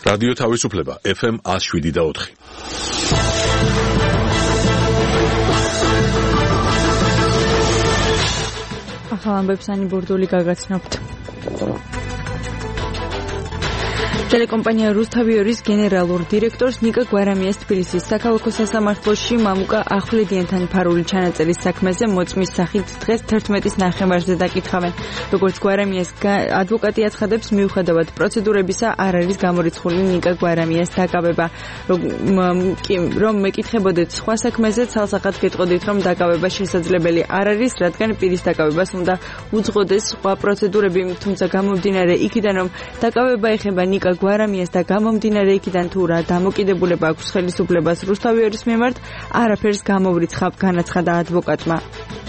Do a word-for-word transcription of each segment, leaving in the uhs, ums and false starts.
რადიო თავისუფლება ეფ ემ one oh seven და four. ახალ ამბებს ანი ბორდული გაგაცნობთ. Telecompanija Rustavioris generalur direktors Nika Guaramias Tbilisis საქალაქო სასამართლოში მამუკა ახვლედიანთან ფარული ჩანაწერის საქმეზე მოწმის სახით დღეს თერთმეტის ნახევარზე დაკითხავენ. Როგორც Guaramias ადვოკატი აცხადებს, მიუხედავად პროცედურებისა არ არის გამორიცხული Nika Guaramias დაკავება. რომ მეკითხებოდეთ სხვა საქმეზე, ცალსახად გეტყოდით, რომ დაკავება შესაძლებელი არ არის, რადგან პირის დაკავებას უნდა უძღოდეს სხვა პროცედურები, თუმცა გამომდინარე იქიდან, რომ დაკავება ეხება Nika Guaramias და გამომდინარე იქიდან თუ რა დამოკიდებულება აქვს ხელისუფლებას რუსთავიორის მიმართ, არაფერს გამოვრიცხავ, განაცხადა ადვოკატმა.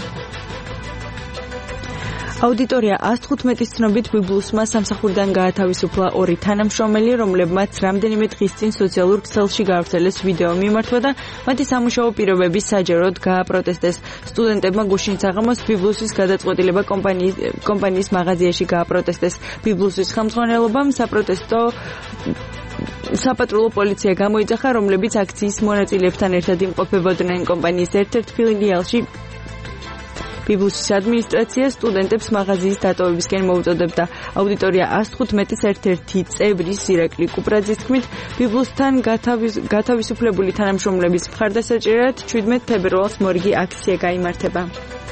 Auditorija one fifteen-ის ცნობით ბიბლუსმა სამსახურიდან გაათავისუფლა ორი თანამშრომელი, რომლებმაც რამდენიმე დღის წინ სოციალურ ქსელში გაავრცელეს ვიდეო მიმართვა და მათი სამუშაო პირობები საჯაროდ გააპროტესტეს. სტუდენტებმა გუშინ საღამოს ბიბლუსის გადაწყვეტილება კომპანიის კომპანიის მაღაზიაში გააპროტესტეს. ბიბლუსის ხელმძღვანელობამ საპროტესტო საპატრულო პოლიცია გამოიძახა, რომლებიც აქციის მონაწილეებთან ერთად იმყოფებოდნენ კომპანიის ერთ-ერთ ფილიალში. ბიბლუსის ადმინისტრაცია სტუდენტებს მაღაზიის დატოვებისკენ მოუწოდებდა. აუდიტორია one fifteen-ის ერთ-ერთი წევრი ირაკლი კუპრაძის თქმით, ბიბლუსთან გათავისუფლებული თანამშრომლების მხარდასაჭერად seventeen თებერვალს მორიგი აქცია გაიმართება.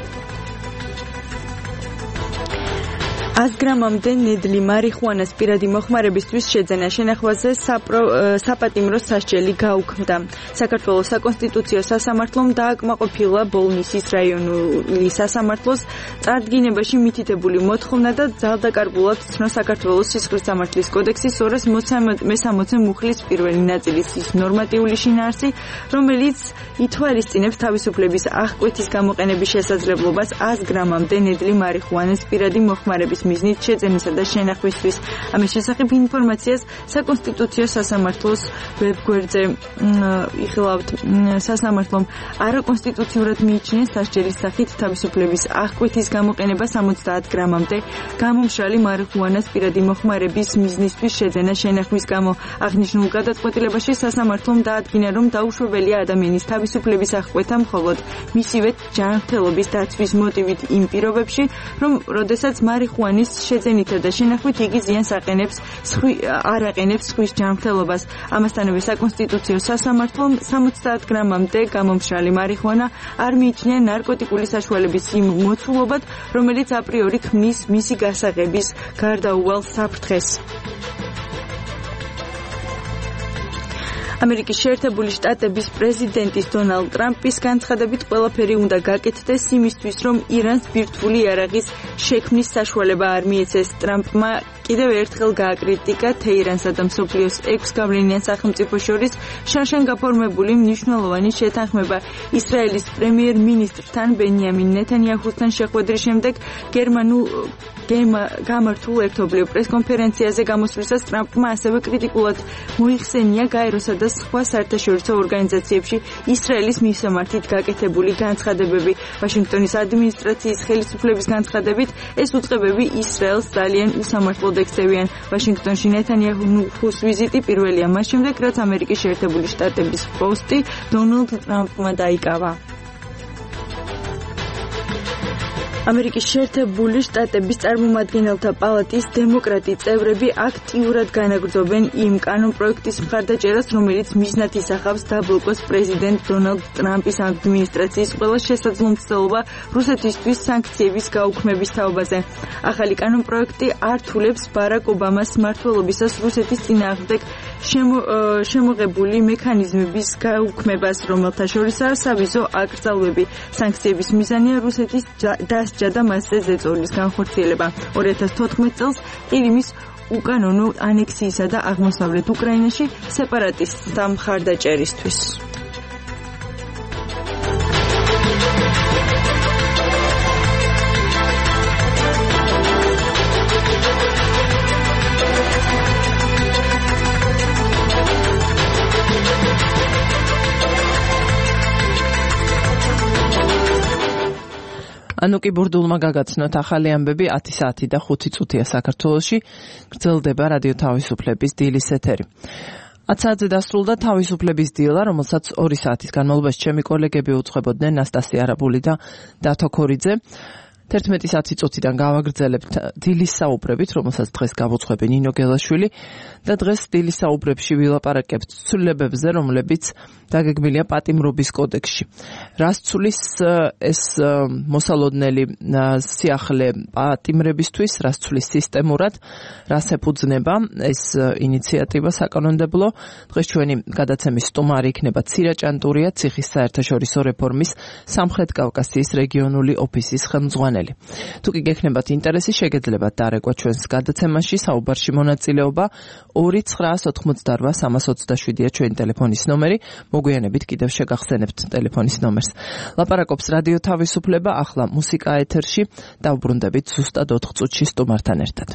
one hundred გრამამდე ნედლი მარიხუანას პირადი მოხმარებისთვის შეძენა შენახვაზე საპატიმრო სასჯელი გაუქმდა. საქართველოს საკონსტიტუციო სასამართლომ დააკმაყოფილა ბოლნისის რაიონული სასამართლოს წარდგინებაში მითითებული მოთხოვნა და ძალდაკარგულად ცნო საქართველოს სისხლის სამართლის კოდექსის two sixty მუხლის პირველი ნაწილის ის ნორმატიული შინაარსი, რომელიც ითვალისწინებს თავისუფლების აღკვეთის გამოყენების შესაძლებლობას one hundred გრამამდე ნედლი მარიხუანას პირადი მოხმარების მიზნით შეძენისა და შენახვისთვის. ამის შესახებ ინფორმაციას საკონსტიტუციო სასამართლოს ვებგვერდზე იხილავთ. სასამართლომ არაკონსტიტუციურად მიიჩნია სასჯელის სახით თავისუფლების აღკვეთის გამოყენება seventy გრამამდე გამომშრალი მარიხუანას პირადი მოხმარების მიზნისთვის შეძენა შენახვის გამო. აღნიშნულ გადაწყვეტილებაში სასამართლომ დაადგინა, რომ დაუშვებელია ადამიანის თავისუფლების აღკვეთა მხოლოდ მისივე ჯანმრთელობის დაცვის მოტივით იმ პირობებში, რომ როდესაც მარიხუანის შეძენითა და შენახვით იგი ზიანს აყენებს არ აყენებს სხვის ჯანმრთელობას. ამასთანავე საკონსტიტუციო სასამართლომ seventy გრამამდე გამომშრალი მარიხუანა არ მიიჩნია ნარკოტიკული საშუალების იმ მოცულობად, რომელიც აპრიორი ქმნის მისი გასაღების გარდაუვალ საფრთხეს. ამერიკის შეერთებული შტატების პრეზიდენტის დონალდ ტრამპის განცხადებით ყველაფერი უნდა გაკეთდეს იმისთვის, რომ ირანს ბირთვული იარაღის შექმნის საშუალება არ მიეცეს. ტრამპმა კიდევ ერთხელ გააკრიტიკა თეირანსა და მსოფლიოს ექვს გავლენიან სახელმწიფოს შორის შარშან გაფორმებული მნიშვნელოვანი შეთანხმება. ისრაელის პრემიერ-მინისტრთან ბენიამინ ნეთანიაჰუსთან შეხვედრის შემდეგ გერმანულ გამართულ ერთობლივ პრესკონფერენციაზე გამოსვლისას ტრამპმა ასევე კრიტიკულად მოიხსენია გაეროსა და სხვა საერთაშორისო ორგანიზაციებში ისრაელის მისამართით გაკეთებული განცხადებები. ვაშინგტონის ადმინისტრაციის ხელისუფლების განცხადებით ეს უწყებები ისრაელს ძალიან უსამართლოდ ექცევიან. ვაშინგტონში ნეთანიაჰუს ვიზიტი პირველია მას შემდეგ, რაც ამერიკის შეერთებული შტატების პოსტი დონალდ ტრამპმა დაიკავა. ამერიკის შეერთებული შტატების წარმომადგენელთა პალატის დემოკრატი წევრები აქტიურად განაგრძობენ იმ კანონპროექტის მხარდაჭერას, რომელიც მიზნად ისახავს დაბლოკოს პრეზიდენტ დონალდ ტრამპის ადმინისტრაციის ყველა შესაძლო მცდელობა რუსეთისთვის სანქციების გაუქმების თაობაზე. ახალი კანონპროექტი ართულებს ბარაკ ობამას მმართველობისას რუსეთის წინააღმდეგ შემოღებული მექანიზმების გაუქმებას, რომელთა შორისაა სავიზო აკრძალვები. სანქციების მიზანია რუსეთის დასჯა და მასზე ზეწოლის განხორციელება. two thousand fourteen წელს ყირიმის უკანონო ანექსიისა და აღმოსავლეთ უკრაინაში სეპარატისტთა მხარდაჭერისთვის. ანუ კი ბურდულმა გაგაცნოთ ახალი ამბები ათი საათი და ხუთი წუთია საქართველოში გრძელდება რადიო თავისუფლების დილის ეთერი. ათ საათზე დასრულდა თავისუფლების დილა, რომელსაც ორი საათის განმავლობაში ჩემი კოლეგები უძღვებოდნენ ნასტასია არაბული და დათო ქორიძე. თერთმეტი საათი წუთიდან გავაგრძელებთ დილის საუბრებით, რომელსაც დღეს გავუძღვები ნინო გელაშვილი და დღეს დილის საუბრებში ვილაპარაკებთ ცვლილებებზე, რომლებიც დაგეგმილია პატიმრობის კოდექსში. რას ცვლის ეს მოსალოდნელი სიახლე პატიმრებისთვის, რას ცვლის სისტემურად, რას ეფუძნება ეს ინიციატივა საკანონმდებლო. დღეს ჩვენი გადაცემის სტუმარი იქნება ცირა ჭანტურია, ციხის საერთაშორისო რეფორმის სამხრეთ კავკასიის რეგიონული ოფისის ხელმძღვანელი. თუ კი გექნებათ ინტერესი, შეგეძლებათ დარეკვა ჩვენს გადაცემაში, საუბარში მონაწილეობა ორი ცხრაას ოთხმოცდარვა სამას ოცდაშვიდია ჩვენი ტელეფონის ნომერი. მოგვიანებით კიდევ შეგახსენებთ ტელეფონის ნომერს. ლაპარაკობს რადიო თავისუფლება, ახლა მუსიკა ეთერში, დავბრუნდებით ზუსტად ოთხ წუთში სტუმართან ერთად.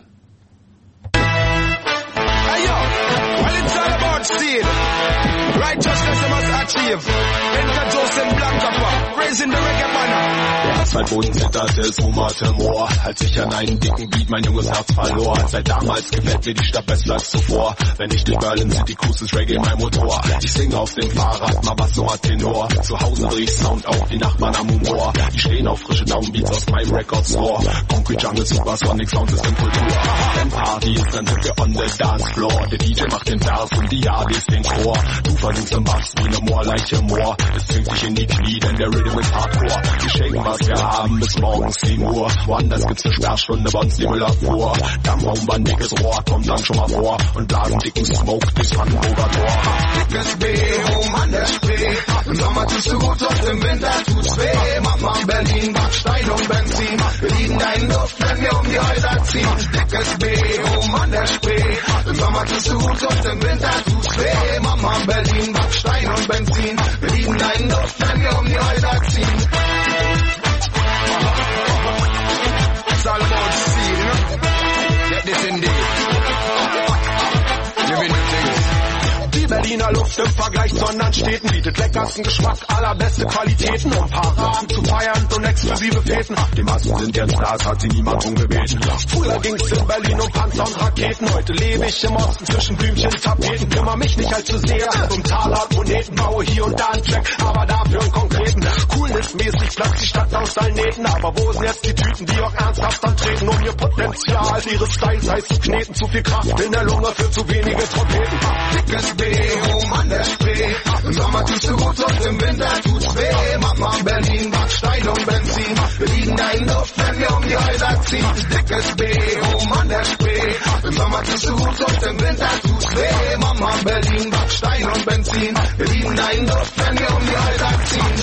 Mein Boden zitterte, es rumorte Moor, als ich an einen dicken Beat mein junges Herz verlor. Seit damals gefällt mir die Stadt besser als zuvor. Wenn ich durch Berlin City cruise, ist Reggae mein Motor. Ich singe auf dem Fahrrad, mal was so Tenor. Zu Hause dreh ich Sound auf, die Nachbarn am Humor. Die stehen auf frische Downbeats aus meinem Record Store. Concrete Jungle, Supersonic Sound ist in Kultur. Wenn Party ist, dann sind wir on the dance floor. Der D J macht den Vers und die A Ds den Chor. Du versuchst im Bass wie ne Moorleiche Moor. Es zwingt dich in die Knie, denn der Rhythm ist Hardcore. Wir shaken, was wir haben, bis morgens sieben Uhr. Woanders gibt's ne Sperrstunde, bei uns die Müllabfuhr. Dampfraumbar, dickes Rohr, kommt dann schon mal vor. Und blasen dicken Smoke durchs Brandenburger Tor. Dickes B, oben an der Spree. Im Sommer tust du gut, und im Winter tut's weh. Mama, Berlin, Backstein und Benzin. Wir lieben deinen Duft, wenn wir um die Häuser ziehen. Dickes B, oben an der Spree. Im Sommer tust du gut, und im Winter tut's weh. Mama, Berlin, Backstein und Benzin. Wir lieben deinen Duft, wenn wir um die Häuser ziehen. It's all about the seed, you know? Get this in deep. Living the things. Die Berliner Luft im Vergleich zu anderen Städten bietet leckersten Geschmack, allerbeste Qualitäten, um Paraden zu feiern und exklusive Feten. Die Massen sind jetzt Stars, hat sie niemand drum gebeten. Früher ging's in Berlin um Panzer und Raketen, heute lebe ich im Osten zwischen Blümchen und Tapeten. Kümmer mich nicht allzu sehr um Taler und Moneten, baue hier und da einen Track, aber dafür einen konkreten. Coolness-mäßig platzt die Stadt aus allen Nähten, aber wo sind jetzt die Typen, die auch ernsthaft antreten, um ihr Potenzial, ihre Styles heiß zu kneten, zu viel Kraft in der Lunge für zu wenige Trompeten. Dickes B, oben an der Spree. Im Sommer tust du gut und im Winter tut's weh. Mama, Berlin, Backstein und Benzin. Wir lieben deinen Duft, wenn wir um die Häuser ziehen. Dickes B, oben an der Spree. Im Sommer tust du gut und im Winter tut's weh. Mama, Berlin, Backstein und Benzin. Wir lieben deinen Duft, wenn wir um die Häuser ziehen.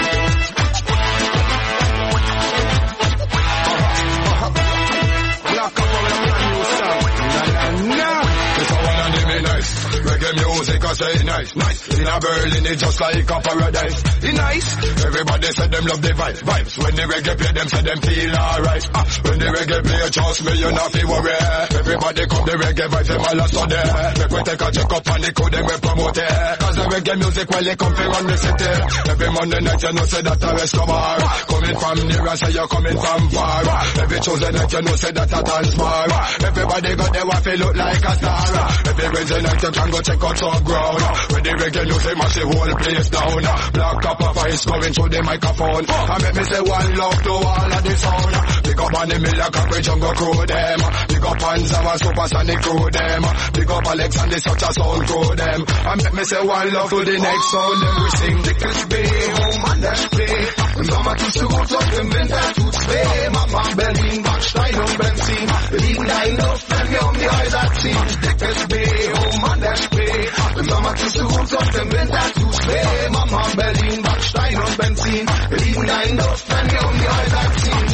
Reggae music, I say nice, nice. In a Berlin, it's just like a paradise. It's nice. Everybody said them love the vibe, vibes. When the reggae play, them say them feel alright. Ah, when the reggae play, trust me, you not feel worry. Everybody come the reggae vibes, them all are so there. Make we take a check up on the code, them we promote it. Cause the reggae music, well, they come from the city. Every Monday night, you know, say that a Escobar. Coming from near, I say you're coming from far. Every Tuesday night, you know, say that a Transmar. Everybody got their wife, look like a star. Every Wednesday night, you can go check out some ground. When the reggae music mash the whole place down. Black copper voice coming through the microphone. I make me say one love to all of the sound. Pick up on the Miller Capri Jungle crew them. Pick up on Zava Supersonic crew them. Pick up Alex and the such a sound crew them. I make me say one love to the next sound. Then we sing Dickes B, home and der Spree. Im Sommer tust du gut und im Winter tut's weh. Mama, Berlin, Backstein und Benzin. Wir lieben deinen Duft, wenn wir um die Häuser ziehen. Dickes B, home and der Spree. Im Sommer tust du gut und im Winter tut's weh. Mama, Berlin, Backstein und Benzin. Wir lieben deinen Duft, wenn wir um die Häuser ziehen.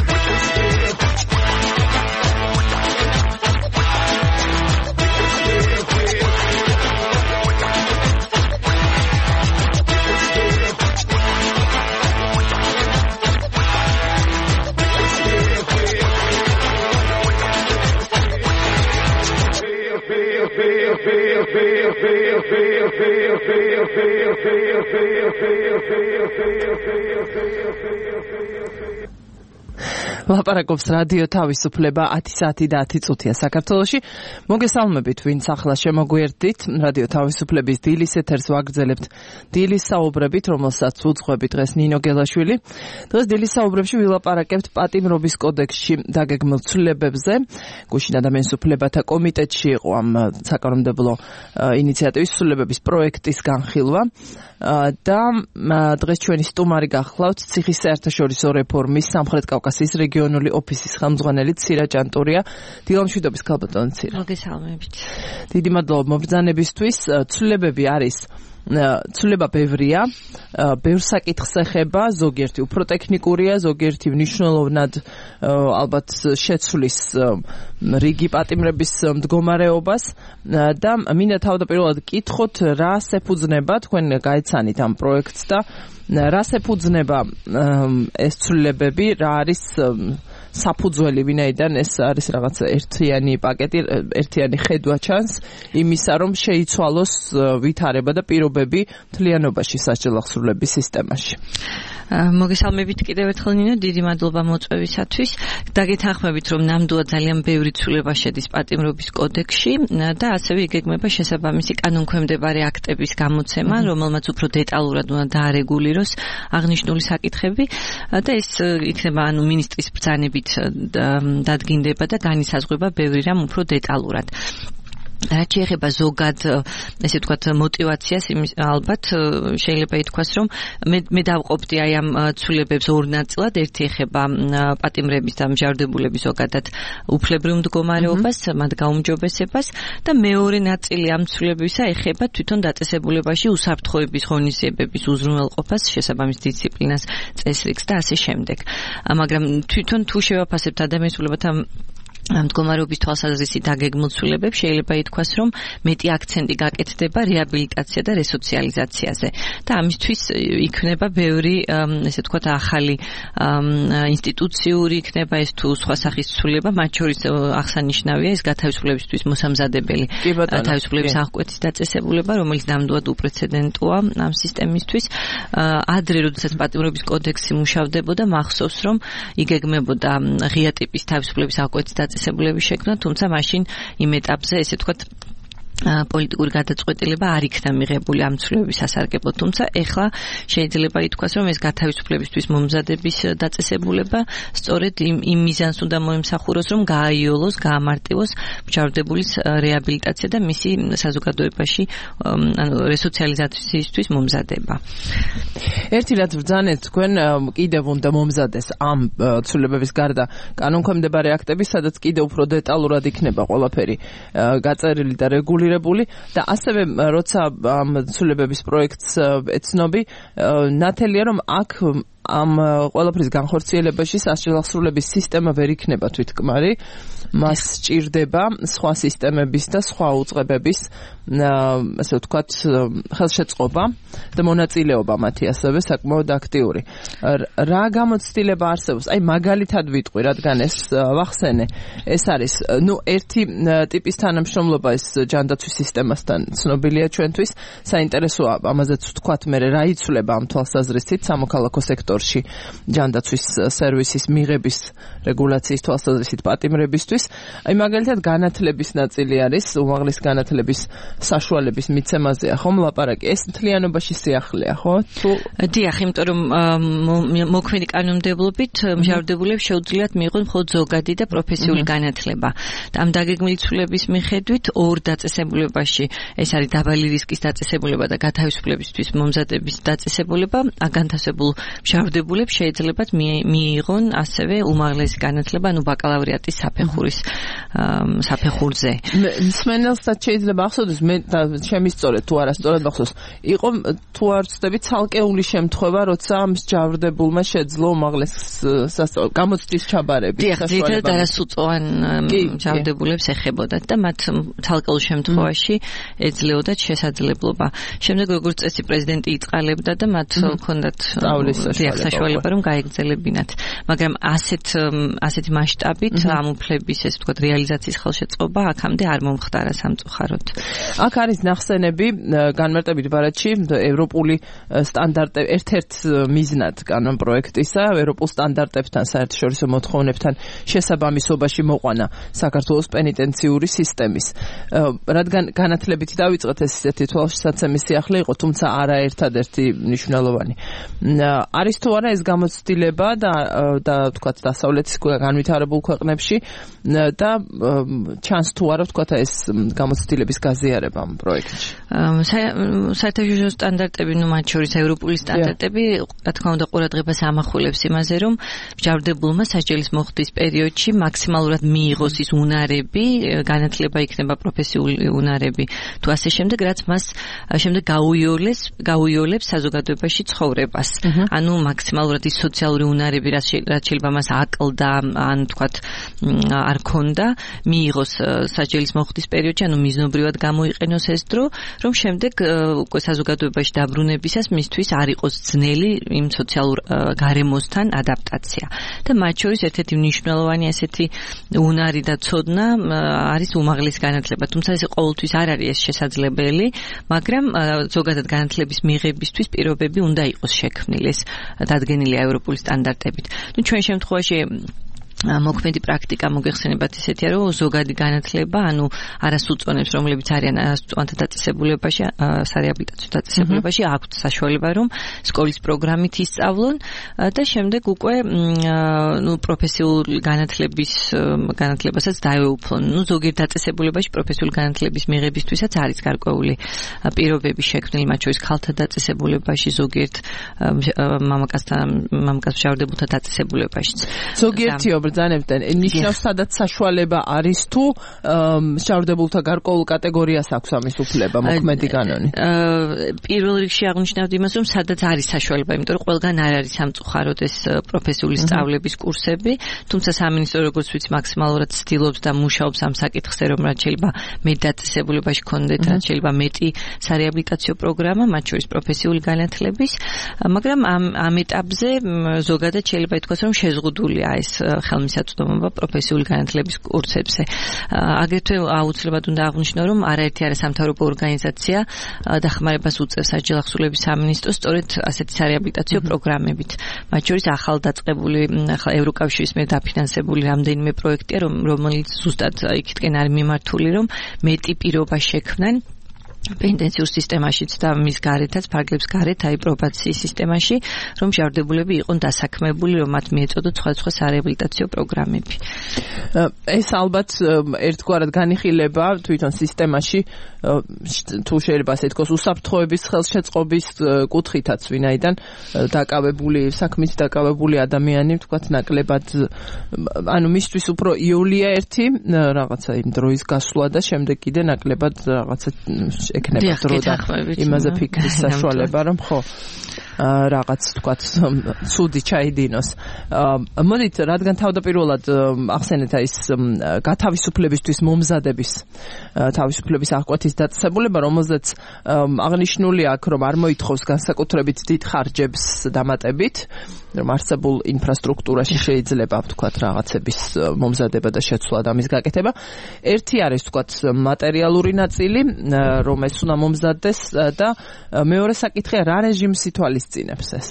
ლაპარაკობს რადიო თავისუფლება ათი საათი და ათი წუთია საქართველოში. მოგესალმებით, ვინც ახლა შემოგვიერთდით. რადიო თავისუფლების დილის ეთერს ვაგრძელებთ დილის საუბრებით, რომელსაც უძღვებით დღეს ნინო გელაშვილი. დღეს დილის საუბრებში ვილაპარაკებთ პატიმრობის კოდექსში დაგეგმილ ცვლილებებზე. გუშინ ადამიანის უფლებათა კომიტეტში იყო ამ საკანონმდებლო ინიციატივის ცვლილებების პროექტის განხილვა. და დღეს ჩვენი სტუმარი გახლავთ ციხის საერთაშორისო რეფორმის სამხრეთ კავკასიის რეგიონული ოფისის ხელმძღვანელი ცირა ჭანტურია. დილამშვიდობის ქალბატონო ცირა. მოგესალმებით. დიდი მადლობა მობრძანებისთვის. ცვლილებები არის ცვლილება ბევრია, ბევრ საკითხს ეხება, ზოგიერთი უფრო ტექნიკურია, ზოგიერთი მნიშვნელოვნად ალბათ შეცვლის რიგი პატიმრების მდგომარეობას და მინდა თავდაპირველად გკითხოთ, რას ეფუძნება, თქვენ გაეცანით ამ პროექტს და რას ეფუძნება ეს ცვლილებები, რა არის საფუძველი, ვინაიდან ეს არის რაღაც ერთიანი პაკეტი, ერთიანი ხედვა ჩანს იმისა, რომ შეიცვალოს ვითარება და პირობები მთლიანობაში სასჯელახსრულების სისტემაში. მოგესალმებით კიდევ ერთხელ ნინო, დიდი მადლობა მოწვევისათვის. დაგეთანხმებით, რომ ნამდვილად ძალიან ბევრი ცვლილება შედის პატიმრობის კოდექსში და ასევე იგეგმება შესაბამისი კანონქვემდებარე აქტების გამოცემა, რომელმაც უფრო დეტალურად უნდა დაარეგულიროს აღნიშნული საკითხები და ეს იქნება ანუ მინისტრის ბრძანებით დადგინდება და განისაზღვრება ბევრი რამ უფრო დეტალურად. რაც შეეხება ზოგად ესე ვთქვათ мотиваციას, ალბათ შეიძლება ითქვას, რომ მე მე დავყოფდი აი ამ ცვლილებებს ორ ნაწილად. ერთი ეხება პატიმრების და მსჯავრდებულების ზოგადად უფლებრივ მდგომარეობას, მათ გაუმჯობესებას და მეორე ნაწილი ამ ცვლილებისა ეხება თვითონ დაწესებულებაში უსაფრთხოების ღონისძიებების უზრუნველყოფას, შესაბამის დისციპლინას, წესრიგს და ასე შემდეგ. მაგრამ თვითონ თუ შევაფასებთ ადამიანის უფლებათა მდგომარეობის თვალსაზრისით დაგეგმილ ცვლილებებს, შეიძლება ითქვას, რომ მეტი აქცენტი გაკეთდება რეაბილიტაცია და რესოციალიზაციაზე და ამისთვის იქნება ბევრი, ესე ვთქვათ, ახალი ინსტიტუციური იქნება ეს თუ სხვა სახის ცვლილება, მათ შორის აღსანიშნავია ეს გათავისუფლებისთვის მოსამზადებელი თავისუფლების აღკვეთის დაწესებულება, რომელიც ნამდვილად უპრეცედენტოა ამ სისტემისთვის. ადრე, როდესაც პატიმრობის კოდექსი მუშავდებოდა, მახსოვს, რომ იგეგმებოდა ღია ტიპის თავისუფლების აღკვეთის დაწესებულების შექმნა, თუმცა მაშინ იმ ეტაპზე, ესე ვთქვათ, პოლიტიკური გადაწყვეტილება არ იქნა მიღებული ამ ცვლილებების სასარგებლოდ, თუმცა ეხლა შეიძლება ითქვას, რომ ეს გათავისუფლებისთვის მომზადების დაწესებულება სწორედ იმ იმ მიზანს უნდა მოემსახუროს, რომ გააიოლოს, გაამარტივოს მსჯავრდებულის რეაბილიტაცია და მისი საზოგადოებაში ანუ რესოციალიზაციისთვის მომზადება. ერთი რაც ბრძანეთ, თქვენ კიდევ უნდა მომზადეს ამ ცვლილებების გარდა კანონქვემდებარე აქტები, სადაც კიდევ უფრო დეტალურად იქნება ყველაფერი გაწერილი და რეგულირებული და ასევე როცა ამ ცვლილებების პროექტს ეცნობი, ნათელია, რომ აქ ამ ყველაფრის განხორციელებაში სასჯელახსრულების სისტემა ვერ იქნება თვითკმარი, მას სჭირდება სხვა სისტემების და სხვა უწყებების, ასე ვთქვათ, ხელშეწყობა და მონაწილეობა მათი ასევე საკმაოდ აქტიური. რა გამოცდილება არსებობს? აი მაგალითად ვიტყვი, რადგან ეს ვახსენე, ეს არის, ნუ ერთი ტიპის თანამშრომლობა ეს ჯანდაცვის სისტემასთან ცნობილია ჩვენთვის, საინტერესოა ამაზეც ვთქვათ, მე რა იცვლება ამ თვალსაზრისით სამოქალაქო სექტორში ჯანდაცვის სერვისის მიღების რეგულაციის თვალსაზრისით პატიმრებისთვის. აი მაგალითად განათლების ნაწილი არის, უმაღლესი განათლების საშუალების მიცემაზეა ხომ ლაპარაკი? ეს მთლიანობაში სიახლეა, ხო? თუ დიახ, იმიტომ რომ მოქმედი კანონმდებლობით მსჯავრდებულებს შეუძლიათ მიიღონ მხოლოდ ზოგადი და პროფესიული განათლება. და ამ დაგეგმილი ცვლილების მიხედვით ორ დაწესებულებაში, ეს არის დაბალი რისკის დაწესებულება და გათავისუფლებისთვის მომზადების დაწესებულება, განთავისებულ მსჯავრდებულებს შეიძლებათ მიიღონ ასევე უმაღლესი განათლება, ანუ ბაკალავრიატის საფეხურის საფეხურზე. მსმენელსაც შეიძლება ახსოვდეს, მე შემისწორე თუ არა სწორად ახსოვს, იყო თუ არ ვცდები ცალკეული შემთხვევა, როცა მსჯავრდებულმა შეძლო უმაღლეს გამოცდის ჩაბარები. დიახ, ძირითადად არასრულწლოვან მსჯავრდებულებს ეხებოდათ და მათ ცალკეულ შემთხვევაში ეძლეოდათ შესაძლებლობა. შემდეგ როგორც წესი პრეზიდენტი იწყალებდა და მათ ჰქონდათ საშუალება, რომ გაეგრძელებინათ. მაგრამ ასეთ ასეთი მასშტაბით ამ უფლების ესე ვთქვათ რეალიზაციის ხელშეწყობა აქამდე არ მომხდარა სამწუხაროდ. აქ არის ნახსენები განმარტებით ბარათში ევროპული სტანდარტები ერთ-ერთ მიზნად კანონ პროექტისა ევროპულ სტანდარტებთან საერთაშორისო მოთხოვნებთან შესაბამისობაში მოყვანა საქართველოს პენიტენციური სისტემის. რადგან განათლებითი დავიწყეთ ეს ისეთი თვალშისაცემი სიახლე იყო, თუმცა არა ერთადერთი მნიშვნელოვანი. არის თუ არა ეს გამოცდილება და და თქვათ დასავლეთის განვითარებულ ქვეყნებში და ჩანს თუ არა თქვათ ეს გამოცდილების გაზიარება ამ პროექტში. საერთაშორისო სტანდარტები, ნუ მათ შორის ევროპული სტანდარტები, რა თქმა უნდა, ყურადღებას ამახვილებს იმაზე, რომ მჟავრდებულმა სასჯელის მოხდის პერიოდში მაქსიმალურად მიიღოს ის უნარები, განათლება იქნება პროფესიული უნარები, თუ ასე შემდეგ, რაც მას შემდეგ გაუიოლეს, გაუიოლებს საზოგადოებაში ცხოვრებას. ანუ მაქსიმალურად ის სოციალური უნარები, რაც შეიძლება მას აკლდა, ან თქვათ არ ქონდა, მიიღოს სასჯელის მოხდის პერიოდში, ანუ მიზნობრივად გამოიყენოს ეს დრო, რომ შემდეგ უკვე საზოგადოებაში დაბრუნებისას მისთვის არ იყოს ძნელი იმ სოციალურ გარემოსთან ადაპტაცია. და მათ შორის ერთ-ერთი მნიშვნელოვანი ასეთი უნარი და ცოდნა არის უმაღლესი განათლება. თუმცა ეს ყოველთვის არ არის ეს შესაძლებელი, მაგრამ ზოგადად განათლების მიღებისთვის პირობები უნდა იყოს შექმნილი, ეს დადგენილია ევროპული სტანდარტებით. ნუ ჩვენ შემთხვევაში მოქმედი პრაქტიკა მოგეხსენებათ ისეთია, რომ ზოგადი განათლება, ანუ არასუწონებს, რომლებიც არიან არასუწონთა დაწესებულებაში, სარეაბილიტაციო დაწესებულებაში, აქვთ საშუალება, რომ სკოლის პროგრამით ისწავლონ და შემდეგ უკვე ნუ პროფესიული განათლების განათლებასაც დაეუფლონ. ნუ ზოგიერთ დაწესებულებაში პროფესიული განათლების მიღებისთვისაც არის გარკვეული პირობები შექმნილი, მათ შორის ქალთა დაწესებულებაში, ზოგიერთ მამაკაცთან მამაკაც მჟავრდებულთა დაწესებულებაშიც. ზოგიერთი ბრძანებდნენ, ნიშნავს სადაც საშუალება არის თუ მჟავრდებულთა გარკვეულ კატეგორიას აქვს ამის უფლება მოქმედი კანონი. პირველ რიგში აღნიშნავდი იმას, რომ სადაც არის საშუალება, იმიტომ რომ ყველგან არ არის სამწუხაროდ ეს პროფესიული სწავლების კურსები, თუმცა სამინისტრო როგორც ვიცი მაქსიმალურად ცდილობს და მუშაობს ამ საკითხზე, რომ რაც შეიძლება მეტ დაწესებულებაში კონდეთ, რაც შეიძლება მეტი სარეაბილიტაციო პროგრამა, მათ შორის პროფესიული განათლების, მაგრამ ამ ამ ეტაპზე ზოგადად შეიძლება ითქვას, რომ შეზღუდულია ეს ხელმისაწვდომობა პროფესიული განათლების კურსებზე. აგრეთვე აუცილებლად უნდა აღვნიშნო, რომ არაერთი არასამთავრობო ორგანიზაცია დახმარებას უწევს საჯელახსოვრების სამინისტროს სწორედ ასეთი სარეაბილიტაციო პროგრამებით. მათ შორის ახალ დაწყებული, ახლა ევროკავშირის მიერ დაფინანსებული რამდენიმე პროექტია, რომელიც ზუსტად იქითკენ არის მიმართული, რომ მეტი პირობა შექმნან პენიტენციურ სისტემაშიც და მის გარეთაც, ფარგლებს გარეთ, აი პრობაციის სისტემაში, რომ მჟავრდებულები იყვნენ დასაქმებული, რომ მათ მიეწოდოთ სხვადასხვა სარეაბილიტაციო პროგრამები. ეს ალბათ ერთგვარად განიხილება თვითონ სისტემაში, თუ შეიძლება ასე თქოს, უსაფრთხოების ხელშეწყობის კუთხითაც, ვინაიდან დაკავებული, საქმით დაკავებული ადამიანი, თქვათ, ნაკლებად, ანუ მისთვის უფრო იოლია ერთი რაღაცა იმ დროის გასვლა და შემდეგ კიდე ნაკლებად რაღაცა ეკნება დრო და იმაზე ფიქრის საშუალება, რომ ხო რაღაც თქვათ ცუდი ჩაიდინოს. მოდით, რადგან თავდაპირველად ახსენეთ ის გათავისუფლებისთვის მომზადების თავისუფლების აღკვეთის დაწესებულება, რომელზეც აღნიშნული აქვს, რომ არ მოითხოვს განსაკუთრებით დიდ ხარჯებს დამატებით, რომ არსებულ ინფრასტრუქტურაში შეიძლება თქვათ რაღაცების მომზადება და შეცვლა და მის გაკეთება. ერთი არის თქვათ მატერიალური ნაწილი, რომ ეს უნდა მომზადდეს და მეორე საკითხია, რა რეჟიმს ითვალისწინებს ეს?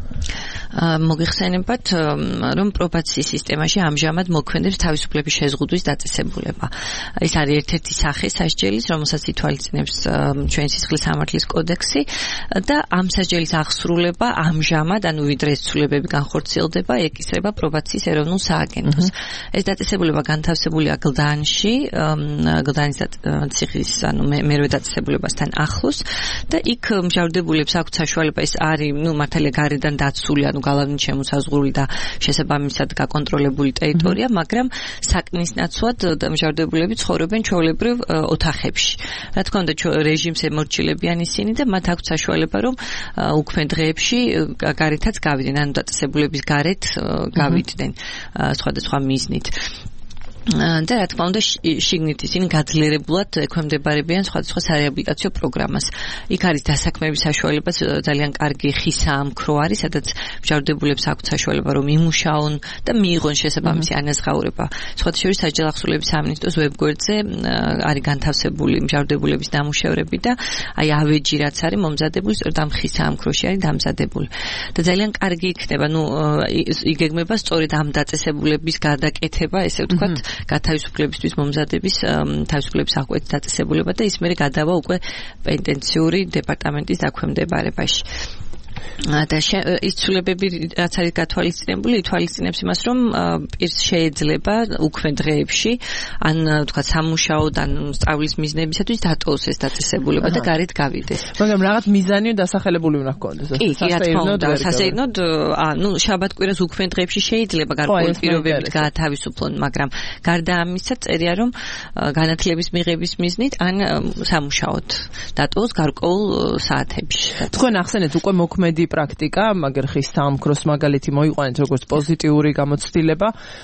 მოგეხსენებათ, რომ პრობაციის სისტემაში ამჟამად მოქმედებს თავისუფლების შეზღუდვის დაწესებულება. ეს არის ერთ-ერთი სახე სასჯელის, რომელსაც ითვალისწინებს ჩვენი სისხლის სამართლის კოდექსი და ამ სასჯელის აღსრულება ამჟამად, ანუ ვიდრე ეს ცვლილებები განხორციელდება, ეკისრება პრობაციის ეროვნულ სააგენტოს. ეს დაწესებულება განთავსებულია გლდანში, გლდანის ციხის, ანუ მერვე დაწესებულებასთან ახლოს და იქ მჟავრდებულებს აქვთ საშუალება, ეს არის, ნუ მართალია გარედან დაცული, ანუ გალავნით შემოსაზღვრული და შესაბამისად გაკონტროლებული ტერიტორია, მაგრამ საქმის ნაცვლად მჟავრდებულები ცხოვრობენ ჩვეულებრივ ოთახებში. რა თქმა უნდა, რეჟიმს ემორჩილებიან ისინი და მათ აქვთ საშუალება, რომ უქმე დღეებში გარეთაც გავიდნენ, ანუ დაწესებულების გარეთ გავიდნენ სხვადასხვა მიზნით. და რა თქმა უნდა შიგნით ისინი გაძლიერებულად ექვემდებარებიან სხვადასხვა სარეაბილიტაციო პროგრამას. იქ არის დასაქმების საშუალებაც ძალიან კარგი ხისამქრო არის, სადაც მჟავრდებულებს აქვთ საშუალება რომ იმუშაონ და მიიღონ შესაბამისი ანაზღაურება. სხვათა შორის საჯარო ახსოვლების სამინისტროს ვებგვერდზე არის განთავსებული მჟავრდებულების ნამუშევრები და აი ავეჯი რაც არის მომზადებული სწორედ ამ ხისამქროში არის დამზადებული. და ძალიან კარგი იქნება, ნუ იგეგმება სწორედ ამ დაწესებულების გადაკეთება, ესე ვთქვათ, გათავისუფლებისთვის მომზადების თავისუფლების აღკვეთის დაწესებულება და ის მერე გადავა უკვე პენტენციური დეპარტამენტის დაქვემდებარებაში. და ის ცვლილებები რაც არის გათვალისწინებული, ითვალისწინებს იმას, რომ პირს შეიძლება უქმე დღეებში ან თქვა სამუშაოდ ან სწავლის მიზნებისათვის დატოვოს ეს დაწესებულება და გარეთ გავიდეს. მაგრამ რაღაც მიზანი დასახელებული უნდა ჰქონდეს. კი, რა თქმა უნდა, სასეირნოდ, ანუ შაბათ-კვირას უქმე დღეებში შეიძლება გარკვეული პირობებით გაათავისუფლონ, მაგრამ გარდა ამისა წერია, რომ განათლების მიღების მიზნით ან სამუშაოდ დატოვოს გარკვეულ საათებში. თქვენ ახსენეთ უკვე მოქმედი პრაქტიკა, მაგრამ ხის სამქროს მაგალითი მოიყვანეთ როგორც პოზიტიური გამოცდილება.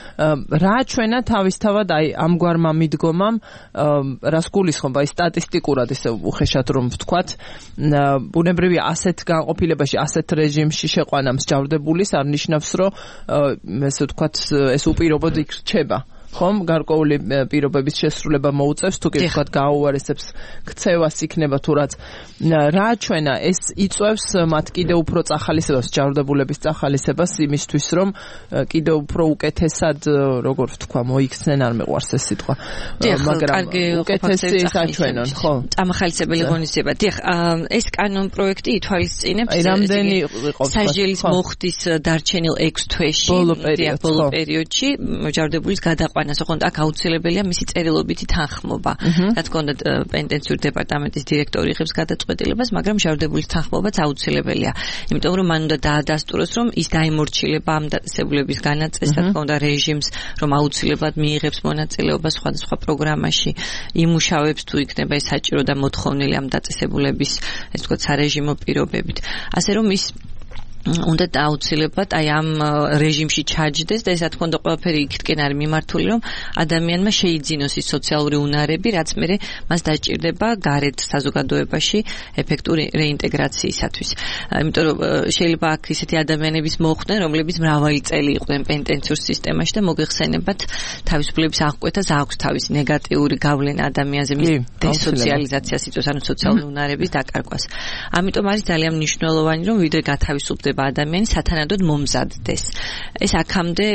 რა ჩვენა თავისთავად აი ამგვარმა მიდგომამ რას გულისხმობა ის სტატისტიკურად ისე უხეშად რომ ვთქვათ, ბუნებრივია ასეთ განყოფილებაში, ასეთ რეჟიმში შეყვანა მსჯავრდებულის არ ნიშნავს, რომ ესე ვთქვათ ეს უპირობოდ იქრჩება. ხომ გარკვეული პირობების შესრულება მოუწევს თუ კი ვთქვათ გააუარესებს ქცევას იქნება თუ რაც რა ჩვენა ეს იწევს მათ კიდევ უფრო წახალისებას ჯავრდებულების წახალისებას იმისთვის რომ კიდევ უფრო უკეთესად როგორ ვთქვა მოიქცნენ არ მეყვარს ეს სიტყვა მაგრამ უკეთესი საჩვენონ ხო წამახალისებელი ღონისძიება დიახ ეს კანონ პროექტი ითვალისწინებს რამდენი სასჯელის მოხდის დარჩენილ ექვს თვეში დიახ ბოლო პერიოდში ჯავრდებულის გადაყვანა ასოხონდ აქ აუცილებელია მისი წერილობითი თანხმობა. რა თქმა უნდა პენტენციური დეპარტამენტის დირექტორი იღებს გადაწყვეტილებას, მაგრამ მჟავრდებულის თანხმობაც აუცილებელია. იმიტომ რომ მან უნდა დაადასტუროს, რომ ის დაიმორჩილება ამ დაწესებულების განაწესს, რა თქმა უნდა რეჟიმს, რომ აუცილებლად მიიღებს მონაწილეობას სხვადასხვა პროგრამაში, იმუშავებს თუ იქნება ეს საჭირო და მოთხოვნილი ამ დაწესებულების, ეს ვთქვათ, სარეჟიმო პირობებით. ასე რომ ის უნდა დაუცილებლად აი ამ რეჟიმში ჩაჯდეს და ეს რა თქმა უნდა ყველაფერი იქითკენ არის მიმართული რომ ადამიანმა შეიძინოს ის სოციალური უნარები რაც მერე მას დაჭირდება გარეთ საზოგადოებაში ეფექტური რეინტეგრაციისათვის. იმიტომ რომ შეიძლება აქ ისეთი ადამიანების მოხვდნენ რომლებიც მრავალი წელი იყვნენ პენტენციურ სისტემაში და მოგეხსენებათ თავისუფლების აღკვეთას აქვს თავისი ნეგატიური გავლენა ადამიანზე მის დესოციალიზაციას იწვევს ანუ სოციალური უნარების დაკარგვას. ამიტომ არის ძალიან მნიშვნელოვანი რომ ვიდრე გათავისუფლდება ადამიანი სათანადოდ მომზადდეს. ეს აქამდე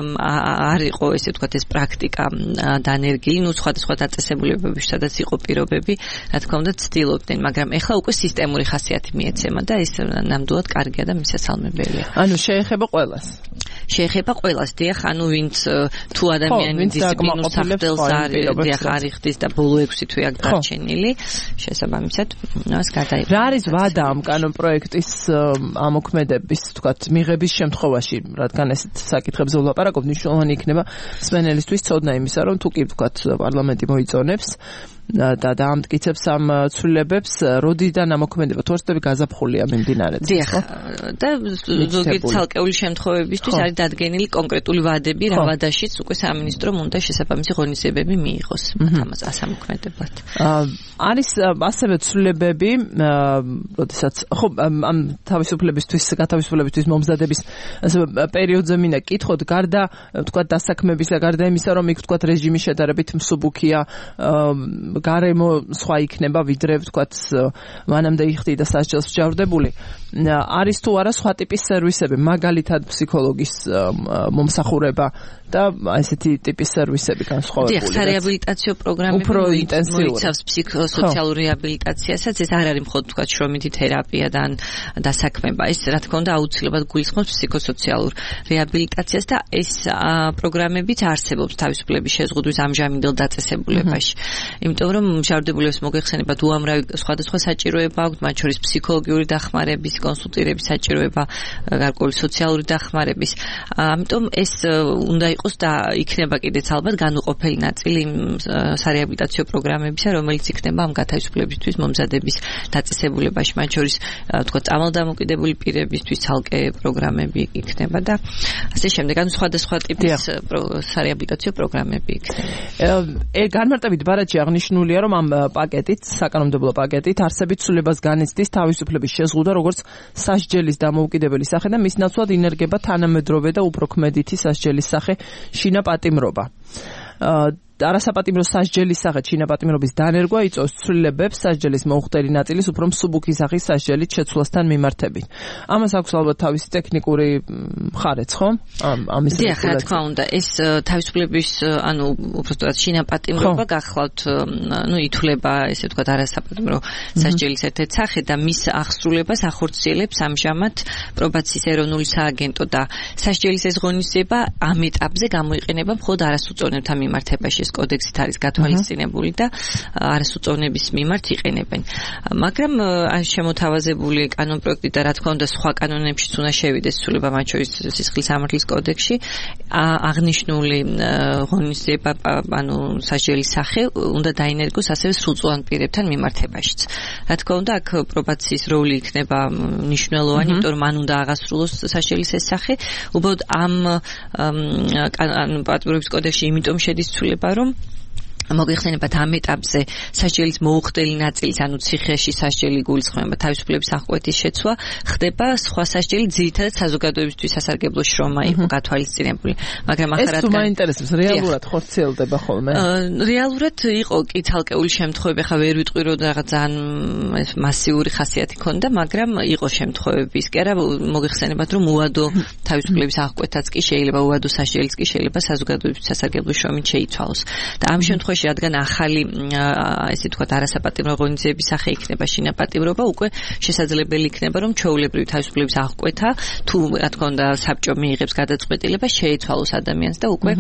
არ იყო ესე ვთქვათ ეს პრაქტიკა დანერგილი, ნუ სხვადასხვა დაწესებულებებში სადაც იყო პირობები, რა თქმა უნდა ცდილობდნენ, მაგრამ ეხლა უკვე სისტემური ხასიათი მიეცემა და ეს ნამდვილად კარგია და მისასალმებელია. ანუ შეეხება ყველას. შეეხება ყველას, დიახ, ანუ ვინც თუ ადამიანი დისციპლინურ სახელს არ იხდის და ბოლო ექვსი თვე აქ დარჩენილი, შესაბამისად, მას გადაიღება. რა არის ვადა ამ კანონ პროექტის ამოქმედების, თქვათ, მიღების შემთხვევაში, რადგან ესეთ საკითხებზე ვლაპარაკობ, მნიშვნელოვანი იქნება სმენელისთვის ცოდნა იმისა, რომ თუ კი, თქვათ, პარლამენტი მოიწონებს და დაამტკიცებს ამ ცვლილებებს, როდიდან ამოქმედება თორსტები გაზაფხულია მიმდინარეться. დიახ, და ზოგიერთ ცალკეული შემთხვევებისთვის არის დადგენილი კონკრეტული ვადები, რა ვადაშიც უკვე სამინისტრომ უნდა შესაბამისი ღონისძიებები მიიღოს ამას ასამოქმედებლად. არის ასევე ცვლილებები, როდესაც ხო ამ თავისუფლებისთვის, გათავისუფლებისთვის მომზადების პერიოდზე მინდა კითხოთ, გარდა თქვათ დასაქმების და გარდა იმისა, რომ იქ თქვათ რეჟიმი შედარებით მსუბუქია, გარემო სხვა იქნება ვიდრე ვთქვათ მანამდე იხდიდა სასჯელს მსჯავრდებული არის თუ არა სხვა ტიპის სერვისები მაგალითად ფსიქოლოგის მომსახურება და ესეთი ტიპის სერვისები განსხვავებული. დიახ, სარეაბილიტაციო პროგრამები უფრო ინტენსიური მოიცავს ფსიქოსოციალურ რეაბილიტაციასაც, ეს არ არის მხოლოდ თქვა შრომითი თერაპია და დასაქმება. ეს რა თქმა უნდა აუცილებლად გულისხმობს ფსიქოსოციალურ რეაბილიტაციას და ეს პროგრამებიც არსებობს თავისუფლების შეზღუდვის ამჟამინდელ დაწესებულებაში. იმიტომ იმიტომ რომ მშავდებულებს მოგეხსენებათ უამრავი სხვადასხვა საჭიროება აქვთ, მათ შორის ფსიქოლოგიური დახმარების, კონსულტირების საჭიროება, გარკვეული სოციალური დახმარების. ამიტომ ეს უნდა იყოს და იქნება კიდეც ალბათ განუყოფელი ნაწილი სარეაბილიტაციო პროგრამებისა, რომელიც იქნება ამ გათავისუფლებისთვის მომზადების დაწესებულებაში, მათ შორის თქვა წამალდამოკიდებული პირებისთვის ცალკე პროგრამები იქნება და ასე შემდეგ. ანუ სხვადასხვა ტიპის სარეაბილიტაციო პროგრამები იქნება. ე განმარტებით ბარათში აღნიშნულია, რომ ამ პაკეტით, საკანონმდებლო პაკეტით არსებით ცვლილებას განიცდის თავისუფლების შეზღუდვა, როგორც სასჯელის დამოუკიდებელი სახე და მის ნაცვლად ინერგება თანამედროვე და უფრო ქმედითი სასჯელის სახე შინაპატიმრობა. არასაპატიმრო სასჯელის სახით შინაპატიმრობის დანერგვა იწვევს ცვლილებებს სასჯელის მოუხდელი ნაწილის უფრო მსუბუქი სახის სასჯელით შეცვლასთან მიმართებით. ამას აქვს ალბათ თავისი ტექნიკური მხარეც, ხო? ამის დიახ, რა თქმა უნდა, ეს თავისუფლების, ანუ უბრალოდ შინაპატიმრობა გახლავთ, ну, ითვლება, ესე ვთქვათ, არასაპატიმრო სასჯელის ერთ-ერთი სახე და მის აღსრულებას ახორციელებს ამჟამად პრობაციის ეროვნული სააგენტო და სასჯელის ეს ღონისძიება ამ ეტაპზე გამოიყენება მხოლოდ არასუწოვნებთან მიმართებაში. კოდექსით არის გათვალისწინებული და არასუწოვნების მიმართ იყენებენ. მაგრამ შემოთავაზებული კანონპროექტი და რა თქმა უნდა სხვა კანონებშიც უნდა შევიდეს ცვლილება, მათ შორის სისხლის სამართლის კოდექსში, აღნიშნული ღონისძიება, ანუ სასჯელის სახე უნდა დაინერგოს ასევე სრულწლოვან პირებთან მიმართებაშიც. რა თქმა უნდა, აქ პრობაციის როლი იქნება მნიშვნელოვანი, იმიტომ რომ მან უნდა აღასრულოს სასჯელის ეს სახე. უბრალოდ ამ პატიმრობის კოდექსში იმიტომ შედის ცვლილება, რომ მოგეხსენებათ ამ ეტაპზე სასჯელის მოუხდელი ნაწილის, ანუ ციხეში სასჯელი გულისხმობა, თავისუფლების აღკვეთის შეცვლა ხდება სხვა სასჯელი ძირითადად საზოგადოებისთვის სასარგებლო შრომა იყო გათვალისწინებული. მაგრამ ახლა ეს თუ მაინტერესებს, რეალურად ხორციელდება ხოლმე? რეალურად იყო კი ცალკეული შემთხვევები, ხა ვერ ვიტყვი რომ რაღაც ძალიან მასიური ხასიათი ქონდა, მაგრამ იყო შემთხვევები ის კი არა, მოგეხსენებათ რომ უადო თავისუფლების აღკვეთაც კი შეიძლება, უადო სასჯელიც კი შეიძლება საზოგადოებისთვის სასარგებლო შრომით შეიცვალოს. და ამ შემთხვევაში რადგან ახალი ესე ვთქვათ არასაპატიმრო ღონისძიების სახე იქნება შინაპატიმრობა, უკვე შესაძლებელი იქნება რომ ჩვეულებრივი თავისუფლების აღკვეთა თუ რა თქმა უნდა საბჭო მიიღებს გადაწყვეტილებას შეიცვალოს ადამიანს და უკვე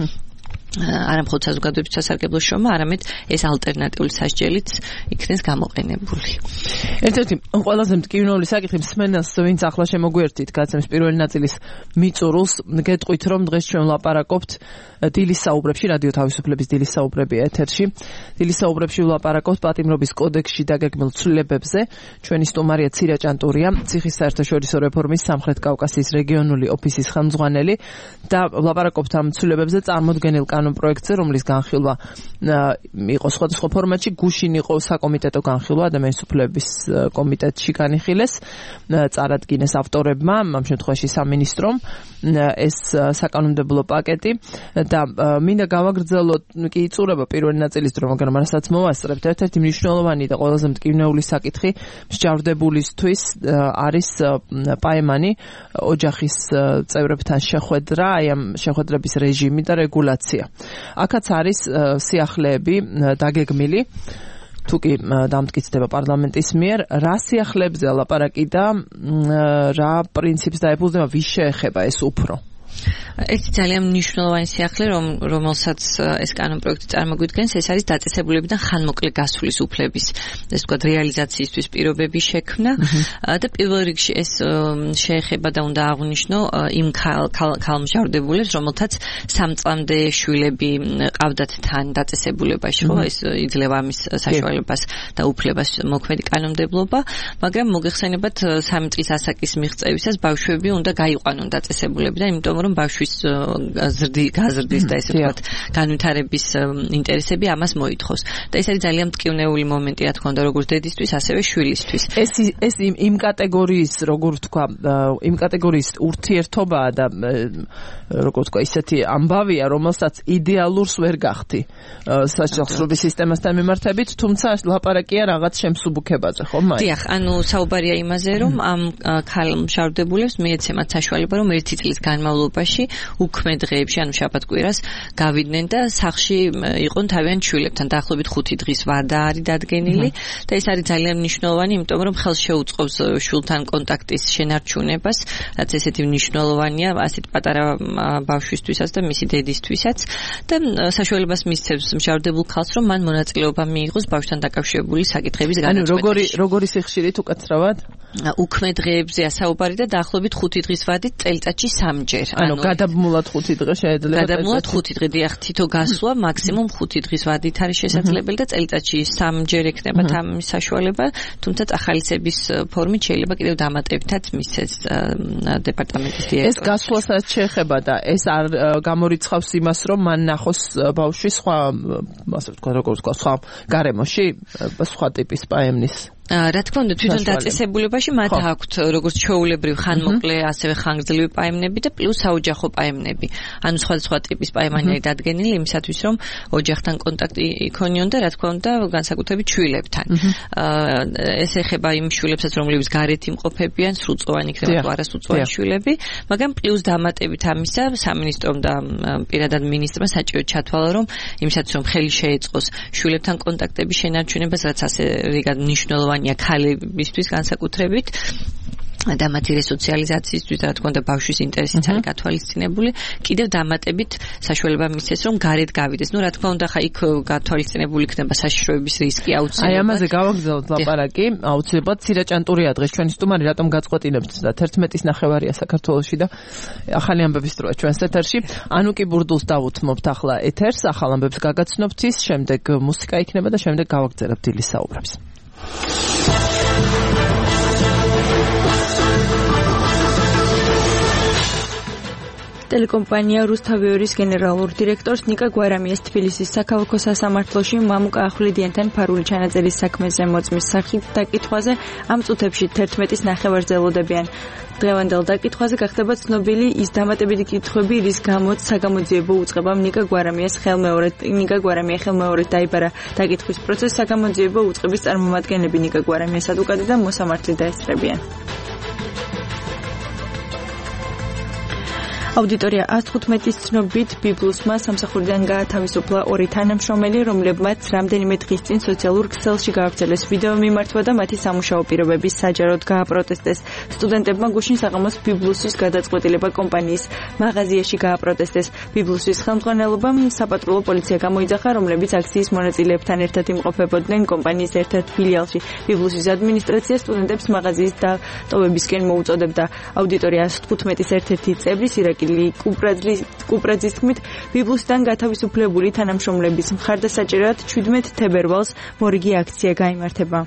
არა მხოლოდ საზოგადოებრივი სასარგებლო შრომა, არამედ ეს ალტერნატიული სასჯელიც იქნეს გამოყენებული. ერთ-ერთი ყველაზე მტკივნეული საკითხი მსმენელს, ვინც ახლა შემოგვიერთით გაცემის პირველი ნაწილის მიწურულს, გეტყვით რომ დღეს ჩვენ ვლაპარაკობთ დილის საუბრებში, რადიო თავისუფლების დილის საუბრები ეთერში. დილის საუბრებში ვლაპარაკობთ პატიმრობის კოდექსში დაგეგმილ ცვლილებებზე. ჩვენი სტუმარია ცირა ჭანტურია, ციხის საერთაშორისო რეფორმის სამხრეთ კავკასიის რეგიონული ოფისის ხელმძღვანელი და ვლაპარაკობთ ამ ცვლილებებზე წარმოდგენილ კანონპროექტზე, რომლის განხილვა იყო სხვადასხვა ფორმატში, გუშინ იყო საკომიტეტო განხილვა ადამიანის უფლებების კომიტეტში განიხილეს, წარადგინეს ავტორებმა, ამ შემთხვევაში სამინისტრომ ეს საკანონმდებლო პაკეტი და მინდა გავაგრძელოთ, კი იწურება პირველი ნაწილის დრო, მაგრამ რასაც მოვასწრებთ, ერთ-ერთი მნიშვნელოვანი და ყველაზე მტკივნეული საკითხი მსჯავრდებულისთვის არის პაემანი ოჯახის წევრებთან შეხვედრა, აი ამ შეხვედრების რეჟიმი და რეგულაცია. აქაც არის სიახლეები დაგეგმილი, თუ კი დამტკიცდება პარლამენტის მიერ, რა სიახლეებზე ლაპარაკი და რა პრინციპს დაეფუძნება, ვის შეეხება ეს უფრო? ერთი ძალიან მნიშვნელოვანი სიახლე, რომ რომელსაც ეს კანონპროექტი წარმოგვიდგენს, ეს არის დაწესებულებიდან ხანმოკლე გასვლის უფლების, ესე ვთქვათ, რეალიზაციისთვის პირობების შექმნა და პირველ რიგში ეს შეეხება და უნდა აღვნიშნო იმ ქალმჟავრდებულებს, რომელთაც სამ წლამდე შვილები ყავდათ თან დაწესებულებაში, ხო, ეს იძლევა ამის საშუალებას და უფლებას მოქმედი კანონმდებლობა, მაგრამ მოგეხსენებათ სამი წლის ასაკის მიღწევისას ბავშვები უნდა გაიყვანონ დაწესებულებიდან, იმიტომ რომ ბავშვის გაზრდი გაზრდის და ესე ვთქვათ განვითარების ინტერესები ამას მოითხოვს. და ეს არის ძალიან მტკივნეული მომენტი, რა თქმა უნდა, როგორც დედისთვის, ასევე შვილისთვის. ეს ეს იმ კატეგორიის, როგორ ვთქვა, იმ კატეგორიის ურთიერთობაა და როგორ ვთქვა, ისეთი ამბავია, რომელსაც იდეალურს ვერ გახდი სასჯელსრობის სისტემასთან მიმართებით, თუმცა ლაპარაკია რაღაც შემსუბუქებაზე, ხო, მაინც? დიახ, ანუ საუბარია იმაზე, რომ ამ ქალმჟავრდებულებს მიეცემათ საშუალება, რომ ერთი წლის განმავლობაში განმავლობაში უქმე დღეებში, ანუ შაბათ-კვირას გავიდნენ და სახლში იყვნენ თავიანთ შვილებთან. დაახლოებით ხუთი დღის ვადა არის დადგენილი და ეს არის ძალიან მნიშვნელოვანი, იმიტომ რომ ხელს შეუწყობს შვილთან კონტაქტის შენარჩუნებას, რაც ესეთი მნიშვნელოვანია ასეთ პატარა ბავშვისთვისაც და მისი დედისთვისაც და საშუალებას მისცემს მჟავრდებულ ქალს, რომ მან მონაწილეობა მიიღოს ბავშვთან დაკავშირებული საკითხების განაწყვეტაში. ანუ როგორი როგორი სიხშირით უკაცრავად? უქმე დღეებზეა საუბარი და დაახლოებით ხუთი დღის ვადით წელიწადში სამჯერ. ანუ გადაბმულად ხუთი დღე შეიძლება. გადაბმულად ხუთი დღე, დიახ, თითო გასვლა მაქსიმუმ ხუთი დღის ვადით არის შესაძლებელი და წელიწადში სამჯერ ექნება თამის საშუალება, თუმცა ახალისების ფორმით შეიძლება კიდევ დამატებითაც მისცეს დეპარტამენტის დირექტორს. ეს გასვლასაც შეეხება და ეს არ გამორიცხავს იმას, რომ მან ნახოს ბავშვი სხვა, ასე ვთქვა, როგორ ვთქვა, სხვა გარემოში, სხვა ტიპის პაემნის. რა თქმა უნდა, თვითონ დაწესებულებაში მათ აქვთ როგორც ჩვეულებრივ ხანმოკლე, ასევე ხანგრძლივი პაემნები და პლუს საოჯახო პაემნები. ანუ სხვადასხვა ტიპის პაემანი არის დადგენილი იმისათვის, რომ ოჯახთან კონტაქტი იქონიონ და რა თქმა უნდა, განსაკუთრებით შვილებთან. ეს ეხება იმ შვილებსაც, რომლებიც გარეთ იმყოფებიან, სრულწლოვანი იქნება თუ არასრულწლოვანი შვილები, მაგრამ პლუს დამატებით ამისა, სამინისტრომ და პირადად მინისტრმა საჭიროდ ჩათვალა, რომ იმისათვის, რომ ხელი შეეწყოს შვილებთან კონტაქტების შენარჩუნებას, რაც ასე რიგად მნიშვნელოვანია ქალებისთვის განსაკუთრებით და მათი რესოციალიზაციისთვის და რა თქმა უნდა ბავშვის ინტერესიც არის გათვალისწინებული, კიდევ დამატებით საშუალება მისცეს, რომ გარეთ გავიდეს. ნუ რა თქმა უნდა, ხა იქ გათვალისწინებული იქნება საშიშროების რისკი აუცილებლად. აი ამაზე გავაგზავნოთ ლაპარაკი, აუცილებლად ცირაჭანტურია დღეს ჩვენი სტუმარი, რატომ გაწყვეტინებთ და თერთმეტის ნახევარია საქართველოში და ახალი ამბების დროა ჩვენს ეთერში. ანუკი ბურდულს დავუთმობთ ახლა ეთერს, ახალ ამბებს გაგაცნობთ ის, შემდეგ მუსიკა იქნება და შემდეგ გავაგზავნებთ დილის საუბრებს. ტელეკომპანია რუსთავიორის გენერალურ დირექტორს ნიკა გვარამიას თბილისის საქალაქო სასამართლოში მამუკა ახვლედიანთან ფარული ჩანაწერის საქმეზე მოწმის სახით დაკითხვაზე ამ წუთებში თერთმეტის ნახევარზე ელოდებიან. დღევანდელ დაკითხვაზე გახდება ცნობილი ის დამატებითი კითხვები, რის გამოც საგამოძიებო უწყებამ ნიკა გვარამიას ხელმეორედ ნიკა გვარამია ხელმეორედ დაიბარა. დაკითხვის პროცესს საგამოძიებო უწყების წარმომადგენლები ნიკა გვარამიას ადვოკატი და მოსამართლე დაესწრებიან. აუდიტორია ას თხუთმეტის ცნობით ბიბლუსმა სამსახურიდან გაათავისუფლა ორი თანამშრომელი, რომლებმაც რამდენიმე დღის წინ სოციალურ ქსელში გაავრცელეს ვიდეო მიმართვა და მათი სამუშაო პირობების საჯაროდ გააპროტესტეს. სტუდენტებმა გუშინ საღამოს ბიბლუსის გადაწყვეტილება კომპანიის მაღაზიაში გააპროტესტეს. ბიბლუსის ხელმძღვანელობამ საპატრულო პოლიცია გამოიძახა, რომლებიც აქციის მონაწილეებთან ერთად იმყოფებოდნენ კომპანიის ერთ-ერთ ფილიალში. ბიბლუსის ადმინისტრაცია სტუდენტებს მაღაზიის დატოვებისკენ მოუწოდებდა. აუდიტორია ას თხუთმეტის ერთ-ერთი წევრი სირაკ კუპრაძის თქმით, ბიბლუსიდან გათავისუფლებული თანამშრომლების მხარდასაჭერად ჩვიდმეტ თებერვალს მორიგი აქცია გაიმართება.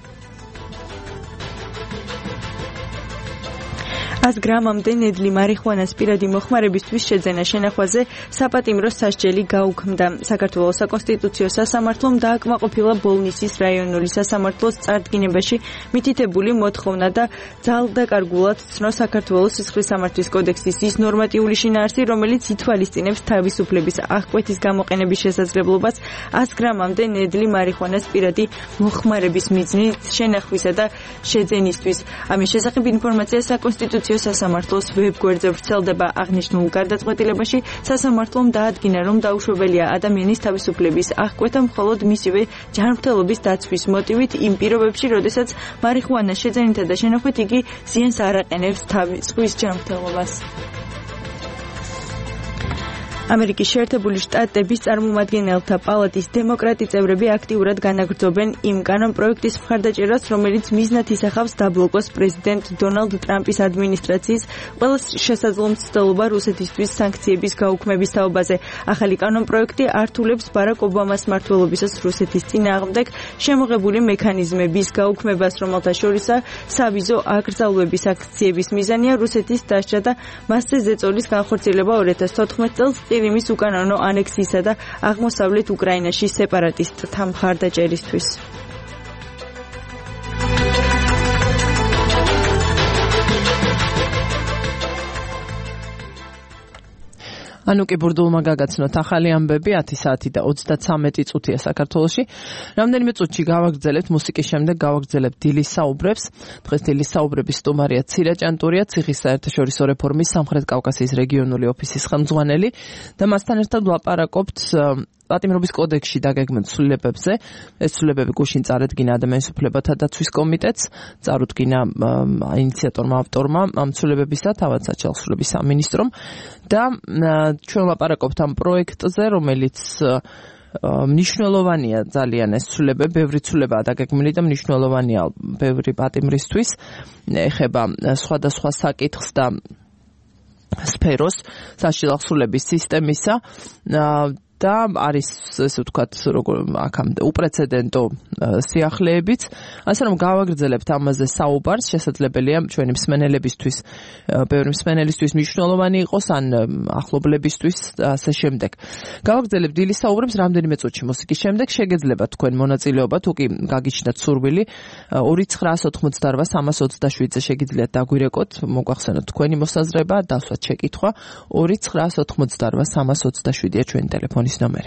ას გრამამდე ნედლი მარიხუანას პირადი მოხმარებისთვის შეძენა შენახვაზე საპატიმრო სასჯელი გაუქმდა. საქართველოს საკონსტიტუციო სასამართლომ დააკმაყოფილა ბოლნისის რაიონული სასამართლოს წარდგინებაში მითითებული მოთხოვნა და ძალდაკარგულად ცნო საქართველოს სისხლის სამართლის კოდექსის ის ნორმატიული შინაარსი, რომელიც ითვალისწინებს თავისუფლების აღკვეთის გამოყენების შესაძლებლობას ას გრამამდე ნედლი მარიხუანას პირადი მოხმარების მიზნით შენახვისა და შეძენისთვის. ამის შესახებ ინფორმაცია საკონსტიტუციო სასამართლოს ვებგვერდზე ვრცელდება. აღნიშნულ გადაწყვეტილებაში სასამართლომ დაადგინა, რომ დაუშვებელია ადამიანის თავისუფლების აღკვეთა მხოლოდ მისივე ჯანმრთელობის დაცვის მოტივით იმ პირობებში, როდესაც მარიხუანას შეძენითა და შენახვით იგი ზიანს არ აყენებს თავის ჯანმრთელობას. ამერიკის შეერთებული შტატების წარმომადგენელთა პალატის დემოკრატი წევრები აქტიურად განაგრძობენ იმ კანონპროექტის მხარდაჭერას, რომელიც მიზნად ისახავს დაბლოკოს პრეზიდენტ დონალდ ტრამპის ადმინისტრაციის ყველა შესაძლო მცდელობა რუსეთისთვის სანქციების გაუქმების თაობაზე. ახალი კანონპროექტი ართულებს ბარაკ ობამას მმართველობისას რუსეთის წინააღმდეგ შემოღებული მექანიზმების გაუქმებას, რომელთა შორისაა სავიზო აკრძალვების აქციების მიზანია რუსეთის დასჯა და მასზე ზეწოლის განხორციელება ორი ათას თოთხმეტ წელს ყირიმის უკანონო ანექსიისა და აღმოსავლეთ უკრაინაში სეპარატისტთა მხარდაჭერისთვის. ანუ კი ბურდულმა გაგაცნოთ ახალი ამბები ათი საათი და ოცდათსამეტი წუთია საქართველოში. რამდენიმე წუთში გავაგრძელებთ მუსიკის შემდეგ გავაგრძელებთ დილის საუბრებს. დღეს დილის საუბრების სტუმარია ცირა ჭანტურია, ციხის საერთაშორისო რეფორმის სამხრეთ კავკასიის რეგიონული ოფისის ხელმძღვანელი და მასთან ერთად ვლაპარაკობთ პატიმრობის კოდექსში დაგეგმილ ცვლილებებზე. ეს ცვლილებები გუშინ წარედგინა ადამიანის უფლებათა დაცვის კომიტეტს, წარუდგინა ინიციატორმა ავტორმა ამ ცვლილებებისა, თავად საჩხერების სამინისტრომ და ჩვენ ვლაპარაკობთ ამ პროექტზე, რომელიც მნიშვნელოვანია ძალიან ეს ცვლილებები, ბევრი ცვლილებაა დაგეგმილი და მნიშვნელოვანია ბევრი პატიმრისთვის, ეხება სხვადასხვა საკითხს და სფეროს საშილახსულების სისტემისა და არის ესე ვთქვათ როგორ აქამდე უპრეცედენტო სიახლეებიც, ასე რომ გავაგრძელებთ ამაზე საუბარს, შესაძლებელია ჩვენი მსმენელებისთვის, ბევრი მსმენელისთვის მნიშვნელოვანი იყოს ან ახლობლებისთვის და ასე შემდეგ. გავაგრძელებთ დილის საუბრებს რამდენიმე წუთში მუსიკის შემდეგ, შეგეძლება თქვენ მონაწილეობა, თუ კი გაგიჩნდათ სურვილი, ორი ცხრაას ოთხმოცდაოთხ სამას ოცდაშვიდზე შეგიძლიათ დაგვირეკოთ, მოგვახსენოთ თქვენი მოსაზრება, დასვათ შეკითხვა, ორი ცხრაას ოთხმოცდაოთხ სამას ოცდაშვიდია ჩვენი ტელეფონის ნომერი.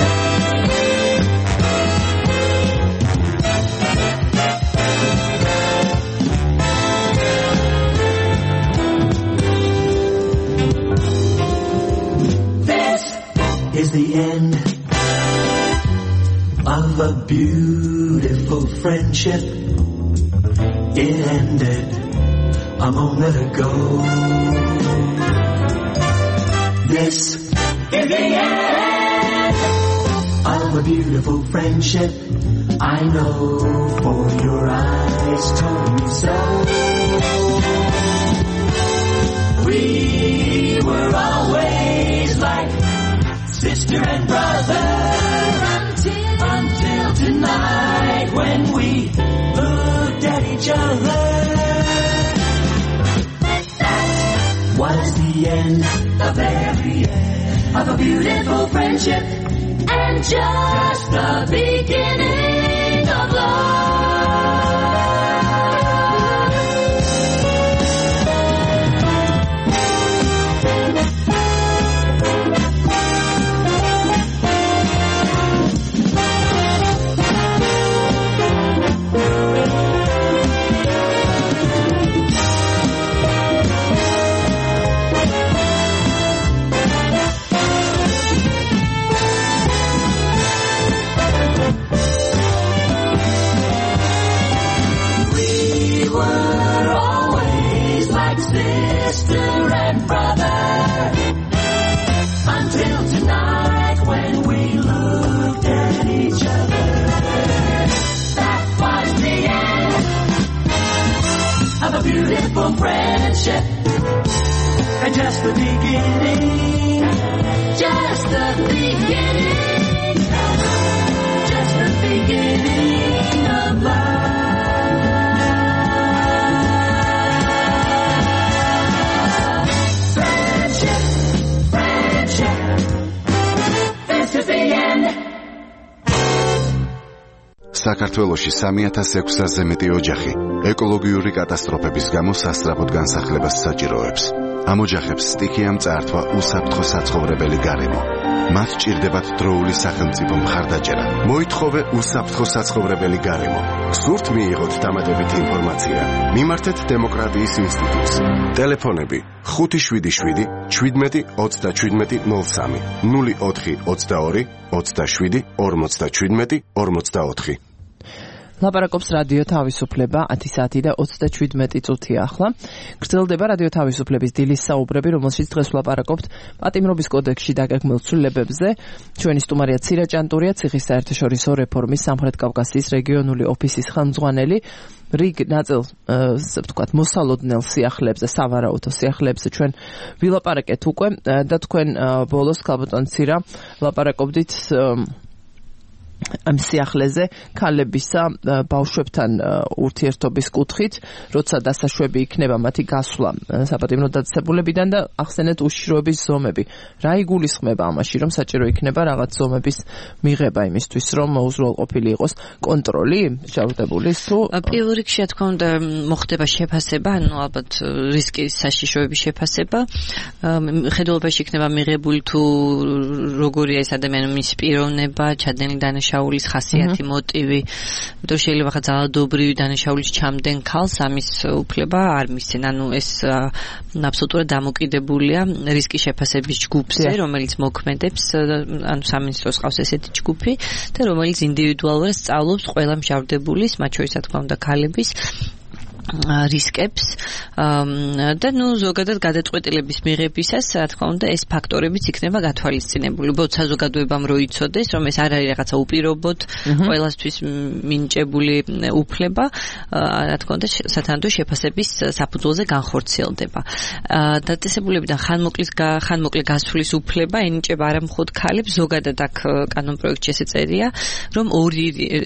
This is the end of a beautiful friendship. It ended a moment ago. This is the end of a beautiful friendship. I know, for your eyes told me so. We were always like sister and brother until, until tonight when we looked at each other. That was the end of every end of a beautiful friendship and just the beginning of love. Sister and brother until tonight when we looked at each other. That was the end of a beautiful friendship and just the beginning, just the beginning, just the beginning of love. საქართველოში სამი ათას ექვსასზე მეტი ოჯახი ეკოლოგიური კატასტროფების გამო სასწრაფოდ განსახლებას საჭიროებს. ამ ოჯახებს სტიქიამ წაართვა უსაფრთხო საცხოვრებელი გარემო. მათ სჭირდებათ დროული სახელმწიფო მხარდაჭერა. მოითხოვე უსაფრთხო საცხოვრებელი გარემო. სურთ მიიღოთ დამატებით ინფორმაცია. მიმართეთ დემოკრატიის ინსტიტუტს. ტელეფონები ხუთი შვიდი შვიდი შვიდმეტი ოცდაშვიდმეტი ნულ სამი ნული ოთხი ოცდაორი ოცდაშვიდი ორმოცდაშვიდმეტი ორმოცდაოთხი. ლაპარაკობს რადიო თავისუფლება ათი საათი და ოცდაშვიდმეტი წუთია ახლა. გრძელდება რადიო თავისუფლების დილის საუბრები, რომელშიც დღეს ვლაპარაკობთ პატიმრობის კოდექსში დაგეგმილ ცვლილებებზე. ჩვენი სტუმარია ცირა ჭანტურია, ციხის საერთაშორისო რეფორმის სამხრეთ კავკასიის რეგიონული ოფისის ხელმძღვანელი. რიგ ნაწილ, ასე ვთქვათ, მოსალოდნელ სიახლეებზე, სავარაუდო სიახლეებზე ჩვენ ვილაპარაკეთ უკვე და თქვენ ბოლოს ქალბატონ ცირა ლაპარაკობდით ამ სიახლეზე ქალებისა ბავშვებთან ურთიერთობის კუთხით, როცა დასაშვები იქნება მათი გასვლა საპატიმრო დაწესებულებიდან და ახსენეთ უშიშროების ზომები. რა იგულისხმება ამაში, რომ საჭირო იქნება რაღაც ზომების მიღება იმისთვის, რომ უზრუნველყოფილი იყოს კონტროლი შევდებული თუ პირველ რიგში რა თქმა უნდა მოხდება შეფასება, ანუ ალბათ რისკის საშიშროების შეფასება. ხედულობაში იქნება მიღებული თუ როგორია ეს ადამიანის მის პიროვნება, ჩადენილი დანაშაულის ხასიათი, მოტივი, იმიტომ შეიძლება ხა ძალადობრივი დანაშაულის ჩამდენ ქალს ამის უფლება არ მისცენ. ანუ ეს აბსოლუტურად დამოკიდებულია რისკის შეფასების ჯგუფზე, რომელიც მოქმედებს, ანუ სამინისტროს ყავს ესეთი ჯგუფი და რომელიც ინდივიდუალურად სწავლობს ყველა მჟავდებულის, მათ შორის რა თქმა უნდა ქალების რისკებს და ნუ ზოგადად გადაწყვეტილების მიღებისას რა თქმა უნდა ეს ფაქტორებიც იქნება გათვალისწინებული. უბრალოდ საზოგადოებამ რო იცოდეს, რომ ეს არ არის რაღაცა უპირობოდ ყველასთვის მინიჭებული უფლება, რა თქმა უნდა სათანადო შეფასების საფუძველზე განხორციელდება. დაწესებულებიდან ხანმოკლე ხანმოკლე გასვლის უფლება ენიჭება არა მხოლოდ ქალებს, ზოგადად აქ კანონპროექტში ესე წერია, რომ ორი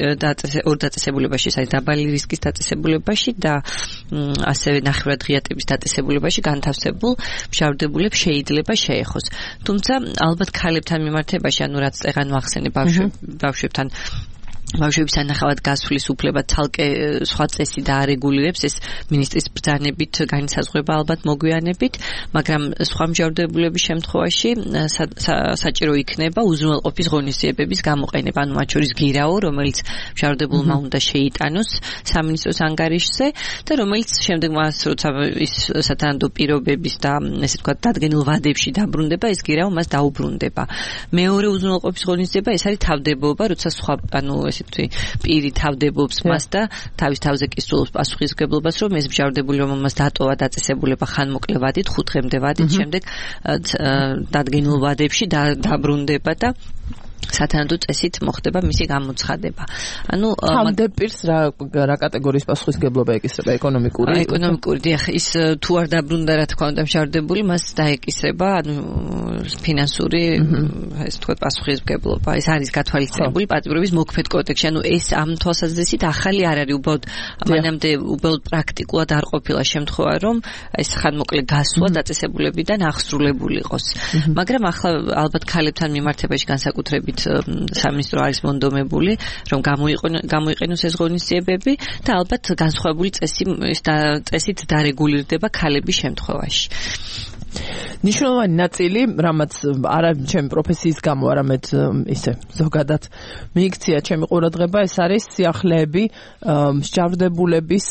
ორ დაწესებულებაში, ეს არის დაბალი რისკის დაწესებულებაში და ასევე ნახევრად ღიატების დაწესებულებაში განთავსებულ მჟავდებულებს შეიძლება შეეხოს. თუმცა ალბათ ქალებთან მიმართებაში, ანუ რაც წეგან ვახსენე ბავშვებთან ბავშვების ანახავად გასვლის უფლება ცალკე სხვა წესი დაარეგულირებს, ეს მინისტრის ბრძანებით განისაზღვრება ალბათ მოგვიანებით, მაგრამ სხვა მჟავდებულების შემთხვევაში საჭირო იქნება უზრუნველყოფის ღონისძიებების გამოყენება, ანუ მათ შორის გირაო, რომელიც მჟავდებულმა უნდა შეიტანოს სამინისტროს ანგარიშზე და რომელიც შემდეგ მას როცა ის სათანადო პირობების და ესე ვთქვათ დადგენილ ვადებში დაბრუნდება, ეს გირაო მას დაუბრუნდება. მეორე უზრუნველყოფის ღონისძიება ეს არის თავდებობა, როცა სხვა ანუ ესე პირი თავდებობს მას და თავის თავზე კი სრულობს პასუხისმგებლობას, რომ ეს მჟავდებული რომ მას დატოვა დაწესებულება ხანმოკლე ვადით, ხუთ დღემდე ვადით, შემდეგ დადგენილ ვადებში დაბრუნდება და სათანადო წესით მოხდება მისი გამოცხადება. ანუ თავდაპირს რა რა კატეგორიის პასუხისმგებლობა ეკისრება ეკონომიკური? ეკონომიკური, დიახ, ის თუ არ დაბრუნდა რა თქმა უნდა მჟავდებული, მას დაეკისრება, ანუ ფინანსური, ეს თქვა პასუხისმგებლობა. ეს არის გათვალისწინებული პატიმრობის მოქმედ კოდექსში. ანუ ეს ამ თვალსაზრისით ახალი არ არის, უბრალოდ მანამდე უბრალოდ პრაქტიკულად არ ყოფილა შემთხვევა, რომ ეს ხანმოკლე გასვლა დაწესებულებიდან აღსრულებული იყოს. მაგრამ ახლა ალბათ ქალებთან მიმართებაში განსაკუთრებით სამინისტრო არის მონდომებული, რომ გამოიყენოს ეს ღონისძიებები და ალბათ განსხვავებული წესი წესით დარეგულირდება ქალების შემთხვევაში. ნიშნულოვანი ნაწილი, რამაც არა ჩემი პროფესიის გამო, არამედ ისე ზოგადად მიიქცია ჩემი ყურადღება, ეს არის სიახლეები მსჯავრდებულების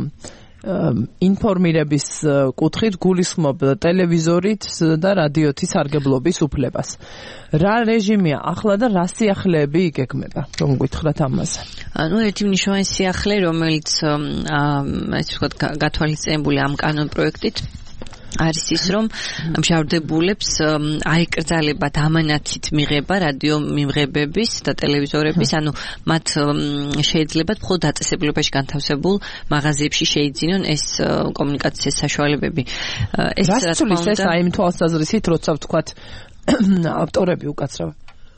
ინფორმირების კუთხით გულისხმობ ტელევიზორით და რადიოთი სარგებლობის უფლებას. რა რეჟიმია ახლა და რა სიახლეები იგეგმება? რომ გითხრათ ამაზე. ანუ ერთი მნიშვნელოვანი სიახლე, რომელიც ასე ვთქვათ გათვალისწინებული ამ კანონპროექტით არის ის, რომ მჟავდებულებს აიკრძალებათ ამანათით მიღება რადიო მიმღებების და ტელევიზორების, ანუ მათ შეიძლებათ მხოლოდ დაწესებულებაში განთავსებულ მაღაზიებში შეიძინონ ეს კომუნიკაციის საშუალებები. ეს რა თქმა უნდა, ეს აი იმ თვალსაზრისით, როცა ვთქვათ ავტორები უკაცრავ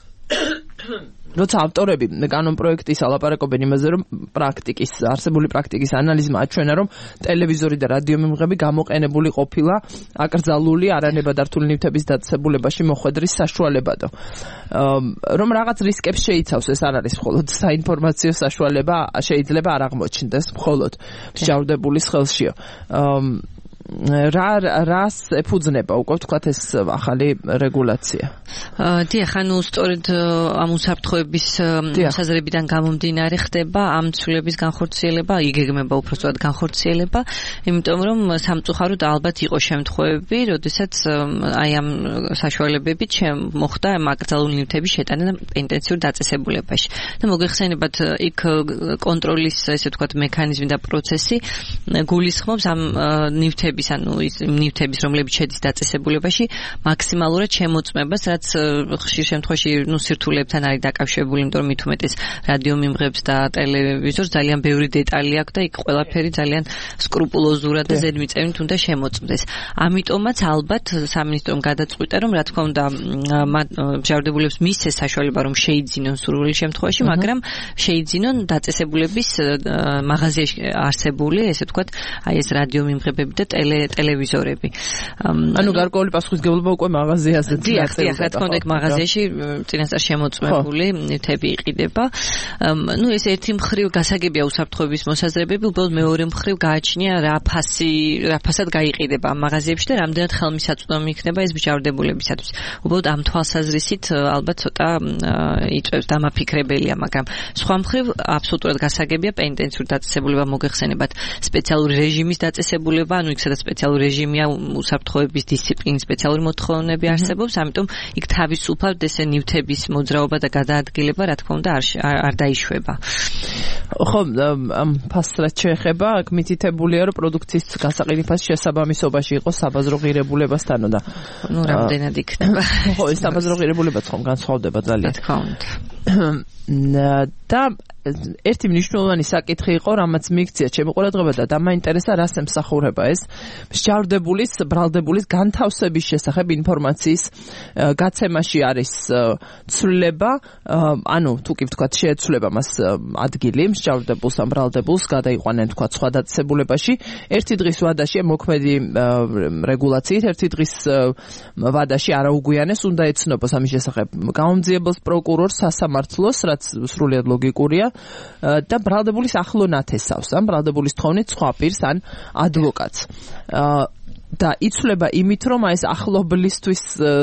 როცა ავტორები კანონპროექტის ალაპარაკობენ იმაზე, რომ პრაქტიკის, არსებული პრაქტიკის ანალიზმა აჩვენა, რომ ტელევიზორი და რადიო მიმღები გამოყენებული ყოფილა აკრძალული არანებადართული ნივთების დაწესებულებაში მოხვედრის საშუალებადო. რომ რაღაც რისკებს შეიცავს, ეს არ არის მხოლოდ საინფორმაციო საშუალება, შეიძლება არ აღმოჩნდეს მხოლოდ მსჯავრდებულის ხელშიო. რა რას ეფუძნება უკვე ვთქვათ ეს ახალი რეგულაცია? დიახ, ანუ სწორედ ამ უსაფრთხოების საზრებიდან გამომდინარე ხდება ამ ცვლილების განხორციელება, იგეგმება უბრალოდ განხორციელება, იმიტომ რომ სამწუხაროდ ალბათ იყო შემთხვევები, როდესაც აი ამ საშუალებებით მოხდა აკრძალული ნივთების შეტანა ინტენსიურ დაწესებულებაში. და მოგეხსენებათ, იქ კონტროლის ესე ვთქვათ მექანიზმი და პროცესი გულისხმობს ამ ნივთების ნივთების, ანუ ის ნივთების, რომლებიც შედის დაწესებულებაში, მაქსიმალურად შემოწმებას, რაც ხშირ შემთხვევაში, ნუ სირთულეებთან არის დაკავშირებული, იმიტომ რომ მით უმეტეს რადიო მიმღებს და ტელევიზორს ძალიან ბევრი დეტალი აქვს და იქ ყველაფერი ძალიან სკრუპულოზურად და ზედმიწევნით უნდა შემოწმდეს. ამიტომაც ალბათ სამინისტრომ გადაწყვიტა, რომ რა თქმა უნდა მსჯავრდებულებს მისცეს საშუალება, რომ შეიძინონ სურვილი შემთხვევაში, მაგრამ შეიძინონ დაწესებულების მაღაზიაში არსებული, ესე ვთქვათ, აი ეს რადიო მიმღებები და ტელევიზორები. ანუ გარკვეული პასუხისმგებლობა უკვე მაღაზიაზე დიახ, დიახ, რა თქმა უნდა, მაღაზიაში წინასწარ შემოწმებული ნივთები იყიდება. ნუ ეს ერთი მხრივ გასაგებია უსაფრთხოების მოსაზრებები, უბრალოდ მეორე მხრივ გააჩნია რა ფასი, რა ფასად გაიყიდება ამ მაღაზიებში და რამდენად ხელმისაწვდომი იქნება ეს მსჯავრდებულებისათვის. უბრალოდ ამ თვალსაზრისით ალბათ ცოტა იწევს დამაფიქრებელია, მაგრამ სხვა მხრივ აბსოლუტურად გასაგებია პენიტენციურ დაწესებულება მოგეხსენებათ სპეციალური რეჟიმის დაწესებულება, ანუ იქ სადაც სპეციალური რეჟიმია უსაფრთხოების დისციპლინის სპეციალური მოთხოვნები არსებობს, ამიტომ იქ თავისუფლად ესე ნივთების მოძრაობა და გადაადგილება რა თქმა უნდა არ არ დაიშვება. ხო, ამ ფასს რაც შეეხება, აქ მითითებულია, რომ პროდუქციის გასაყიდფას შესაბამისობაში იყოს საბაზრო ღირებულებასთან და ნუ რამდენად იქნება. ხო, ეს საბაზრო ღირებულებაც ხომ განსხვავდება ძალიან. რა თქმა უნდა. და ერთი მნიშვნელოვანი საკითხი იყო, რამაც მიიქცია ჩემი ყურადღება და დამაინტერესა, რას ემსახურება ეს მსჯავრდებულის, ბრალდებულის განთავსების შესახებ ინფორმაციის გაცემაში არის ცვლილება, ანუ თუ კი ვთქვათ, შეეცვლება მას ადგილი მსჯავრდებულს ან ბრალდებულს გადაიყვანენ თქვათ სხვა დაწესებულებაში. ერთი დღის ვადაში მოქმედი რეგულაციით, ერთი დღის ვადაში არაუგვიანეს უნდა ეცნობას ამის შესახებ გაუმძიებელს პროკურორს, სასამართლოს, რაც სრულიად ლოგიკურია. და ბრალდებულის ახლო ნათესავს, ან ბრალდებულის თხოვნით სხვა პირს ან ადვოკატს. და იცვლება იმით, რომ ეს ახლობლისთვის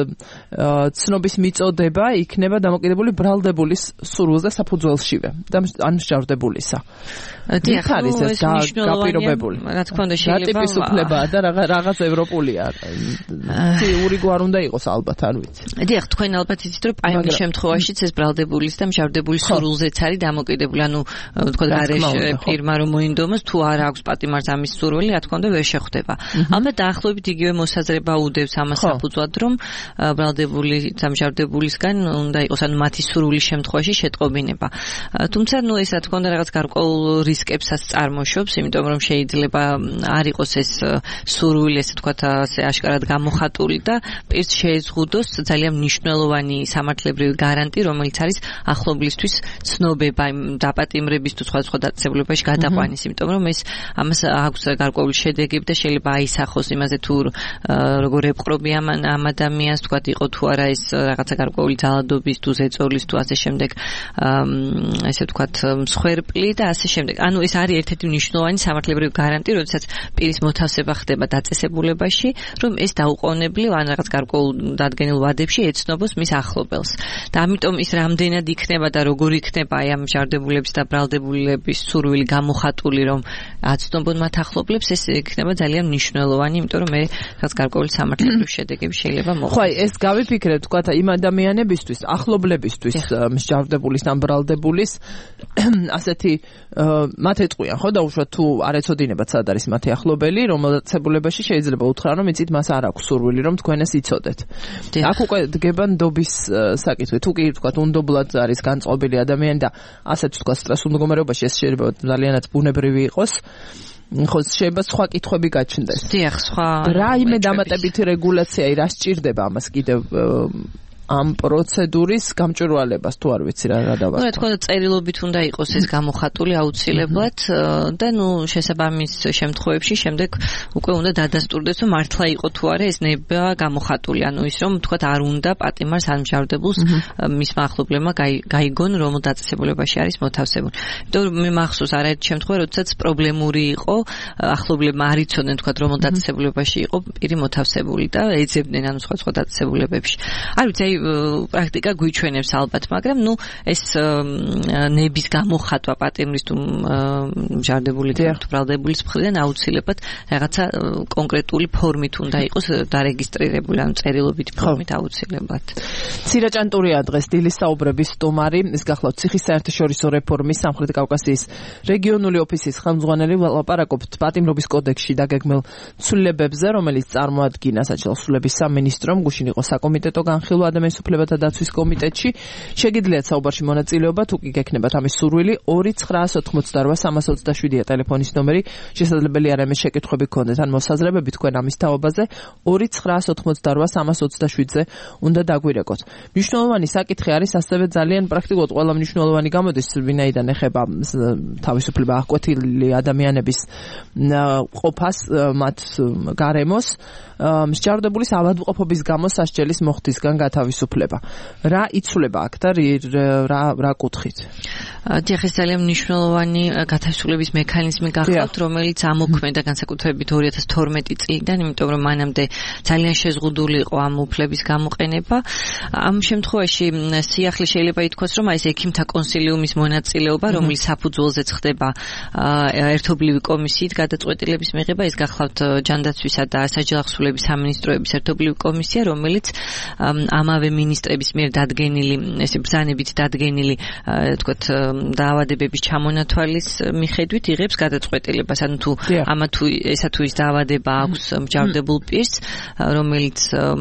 ცნობის მიწოდება იქნება დამოკიდებული ბრალდებულის სურვილს და საფუძველშივე და ან მსჯავრდებულისა. დიახ, არის ეს გაპირობებული. რა თქმა უნდა შეიძლება ტიპის უფლებაა და რაღაც ევროპულია. თეორიული გვარ უნდა იყოს ალბათ, არ ვიცი. დიახ, თქვენ ალბათ იცით, რომ აი ამ შემთხვევაშიც ეს ბრალდებულის და მსჯავრდებულის სურვილზეც არის დამოკიდებული, ანუ თქვა გარეშე პირმა რომ მოინდომოს, თუ არ აქვს პატიმარს ამის სურვილი, რა თქმა უნდა ვერ შეხვდება. ალბათ დაახლოებით იგივე მოსაზრება უდევს ამას საფუძვლად, რომ ბრალდებული და მსჯავრდებულისგან უნდა იყოს, ანუ მათი სურვილის შემთხვევაში შეტყობინება. თუმცა, ნუ ეს რა თქმა უნდა რაღაც გარკვეულ რისკებსაც წარმოშობს, იმიტომ რომ შეიძლება არ იყოს ეს სურვილი, ესე ვთქვათ, ასე აშკარად გამოხატული და პირს შეეზღუდოს ძალიან მნიშვნელოვანი სამართლებრივი გარანტი, რომელიც არის ახლობლისთვის ცნობება იმ დაპატიმრების თუ სხვადასხვა დაწესებულებაში გადაყვანის, იმიტომ რომ ეს ამას აქვს გარკვეული შედეგები და შეიძლება აისახოს იმაზე თუ როგორ ეპყრობი ამ ამ ადამიანს, ვთქვათ, იყო თუ არა ეს რაღაცა გარკვეული ძალადობის თუ ზეწოლის თუ ასე შემდეგ, ესე ვთქვათ, მსხვერპლი და ასე შემდეგ. ანუ ეს არის ერთ-ერთი მნიშვნელოვანი სამართლებრივი გარანტი, როდესაც პირის მოთავსება ხდება დაწესებულებაში, რომ ეს დაუყოვნებლივ ან რაღაც გარკვეულ დადგენილ ვადებში ეცნობს მის ახლობელს. და ამიტომ ის რამდენად იქნება და როგორ იქნება აი ამ მსჯავრდებულების და ბრალდებულების სურვილი გამოხატული, რომ აცნობონ მათ ახლობლებს, ეს იქნება ძალიან მნიშვნელოვანი, იმიტომ რომ მე რაღაც გარკვეული სამართლებრივი შედეგები შეიძლება მოხდეს. ხო, ეს გავიფიქრე, თქვათ, იმ ადამიანებისთვის, ახლობლებისთვის, მსჯავრდებულის და ბრალდებულის ასეთი მათ ეტყვიან, ხო, დაუშვათ თუ არ ეცოდინებათ სად არის მათი ახლობელი, რომელაცებულებაში შეიძლება უთხრან, რომ იცით მას არ აქვს სურვილი, რომ თქვენ ეს იცოდეთ. აქ უკვე დგება ნდობის საკითხი. თუ კი თქვათ, უნდობლად არის განწყობილი ადამიანი და ასეთ თქვათ სტრესულ მდგომარეობაში ეს შეიძლება ძალიანაც ბუნებრივი იყოს. ხო, შეიძლება სხვა კითხვები გაჩნდეს. დიახ, სხვა. რაიმე დამატებითი რეგულაცია, რა სჭირდება ამას კიდევ ამ პროცედურის გამჭვირვალებას თუ არ ვიცი რა რა დავასწავლე. ნუ რა თქმა უნდა წერილობით უნდა იყოს ეს გამოხატული აუცილებლად და ნუ შესაბამის შემთხვევებში შემდეგ უკვე უნდა დადასტურდეს რომ მართლა იყო თუ არა ეს ნება გამოხატული. ანუ ის რომ თქვათ არ უნდა პატიმარს ან მსჯავრდებულს მის მახლობლებმა გაიგონ რომ დაწესებულებაში არის მოთავსებული. იმიტომ რომ მე მახსოვს არაერთი შემთხვევა როდესაც პრობლემური იყო ახლობლებმა არ იცოდნენ თქვათ რომ დაწესებულებაში იყო პირი მოთავსებული და ეძებდნენ ანუ სხვა სხვა დაწესებულებებში. არ ვიცი აი პრაქტიკა გვიჩვენებს ალბათ, მაგრამ ნუ ეს ნების გამოხატვა პატიმრის თუ მჟარდებული თუ ბრალდებულის მხრიდან აუცილებლად რაღაცა კონკრეტული ფორმით უნდა იყოს დარეგისტრირებული, ანუ წერილობითი ფორმით აუცილებლად. ცირაჭანტურია დღეს დილის საუბრების სტუმარი, ის გახლავთ ციხის საერთაშორისო რეფორმის სამხრეთ კავკასიის რეგიონული ოფისის ხელმძღვანელი. ვლაპარაკობთ პატიმრობის კოდექსში დაგეგმილ ცვლილებებზე, რომელიც წარმოადგინა საჯარო სრულების სამინისტრომ, გუშინ იყო საკომიტეტო განხილვა ადამიანის უფლებათა დაცვის კომიტეტში. შეგიძლიათ საუბარში მონაწილეობა, თუ კი გექნებათ ამის სურვილი, ორი ცხრაას ოთხმოცდაორვა სამას ოცდაშვიდია ტელეფონის ნომერი. შესაძლებელია რამე შეკითხვები გქონდეთ ან მოსაზრებები თქვენ ამის თაობაზე, ორი ცხრაას ოთხმოცდაორვა სამას ოცდაშვიდზე უნდა დაგვირეკოთ. მნიშვნელოვანი საკითხი არის ასევე ძალიან პრაქტიკულად ყველა მნიშვნელოვანი გამოდის, ვინაიდან ეხება თავისუფლება აღკვეთილი ადამიანების ყოფას, მათ გარემოს, მსჯავრდებულის ავადმყოფობის გამო სასჯელის მოხდისგან გათავისუფლება. რა იცვლება აქ და რა რა კუთხით? დიახ, ეს ძალიან მნიშვნელოვანი გათავისუფლების მექანიზმი გახლავთ, რომელიც ამოქმედა განსაკუთრებით ორი ათას თორმეტი წლიდან, იმიტომ რომ მანამდე ძალიან შეზღუდული იყო ამ უფლების გამოყენება. ამ შემთხვევაში სიახლე შეიძლება ითქვას, რომ ეს ექიმთა კონსილიუმის მონაწილეობა, რომელიც საფუძველზეც ხდება ერთობლივი კომისიით გადაწყვეტილების მიღება, ეს გახლავთ ჯანდაცვისა და საჯელახსრულების სამინისტროების ერთობლივი კომისია, რომელიც ამავე მინისტრების მიერ დადგენილი, ესე ბრძანებით დადგენილი, თქოთ, დაავადებების ჩამონათვალის მიხედვით იღებს გადაწყვეტილებას. ანუ თუ ამა თუ ესა თუ ის დაავადება აქვს მჯავრდებულ პირს, რომელიც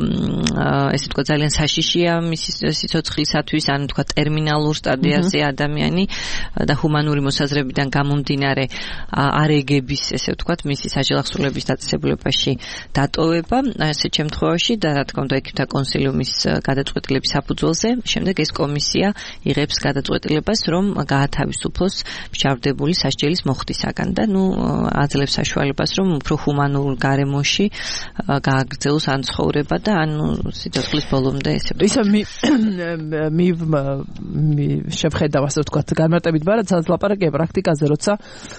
ესე თქო ძალიან საშიშია მისი სიცოცხლისათვის, ან თქო ტერმინალურ სტადიაზე ადამიანი და ჰუმანური მოსაზრებიდან გამომდინარე არ ეგების, ესე ვთქვათ, მისი საჯელახსრულების დაწესებულებაში დატოვება, ასეთ შემთხვევაში და რა თქმა უნდა ექიმთა კონსილიუმის გადაწყვეტილების საფუძველზე, შემდეგ ეს კომისია იღებს გადაწყვეტილებას, რომ გაათავისუფლოს მჟავრდებული სასჯელის მოხდისაგან და ნუ აძლევს საშუალებას, რომ უფრო ჰუმანურ გარემოში გააგრძელოს ან ცხოვრება და ან სიცოცხლის ბოლომდე ესე. ისე მი მი შევხედავ ასე ვთქვათ, განმარტებით ბარად ლაპარაკია პრაქტიკაზე, როცა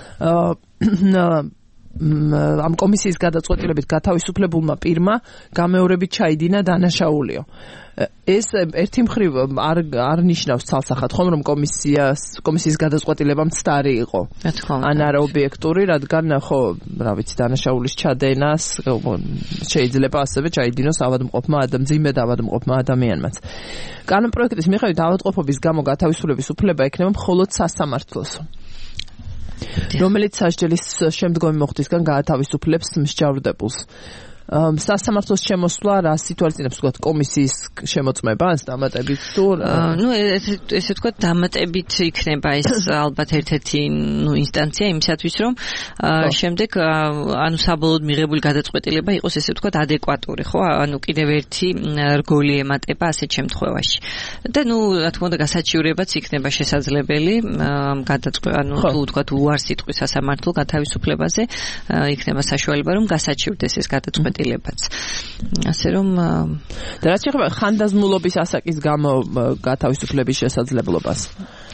ამ კომისიის გადაწყვეტილებით გათავისუფლებულმა პირმა გამეორებით ჩაიდინა დანაშაულიო. ეს ერთი მხრივ არ არ ნიშნავს ცალსახად ხომ, რომ კომისიას კომისიის გადაწყვეტილება მცდარი იყო. ან არა ობიექტური, რადგან ხო, რა ვიცი, დანაშაულის ჩადენას შეიძლება ასევე ჩაიდინოს ავადმყოფმა ადამიანს, მძიმე ავადმყოფმა ადამიანმაც. კანონპროექტის მიხედვით ავადმყოფობის გამო გათავისუფლების უფლება ექნება მხოლოდ სასამართლოს, რომელიც სასჯელის შემდგომი მოხდისგან გაათავისუფლებს მსჯავრდებულს. სასამართლოს შემოსვლა რა სიტუაციებს ვთქვათ, კომისიის შემოწმებას დამატებით თუ ნუ ესე ვთქვათ, დამატებით იქნება ეს ალბათ ერთ-ერთი ნუ ინსტანცია იმისათვის, რომ შემდეგ ანუ საბოლოოდ მიღებული გადაწყვეტილება იყოს ესე ვთქვათ ადეკვატური, ხო? ანუ კიდევ ერთი რგოლი ემატება ასეთ შემთხვევაში. და ნუ რა თქმა უნდა გასაჩივრებაც იქნება შესაძლებელი, გადაწყვეტ ანუ თუ ვთქვათ უარს იტყვის სასამართლო გათავისუფლებაზე, იქნება საშუალება, რომ გასაჩივრდეს ეს გადაწყვეტილება. ასე რომ და რაც შეეხება ხანდაზმულობის ასაკის გამო გათავისუფლების შესაძლებლობას,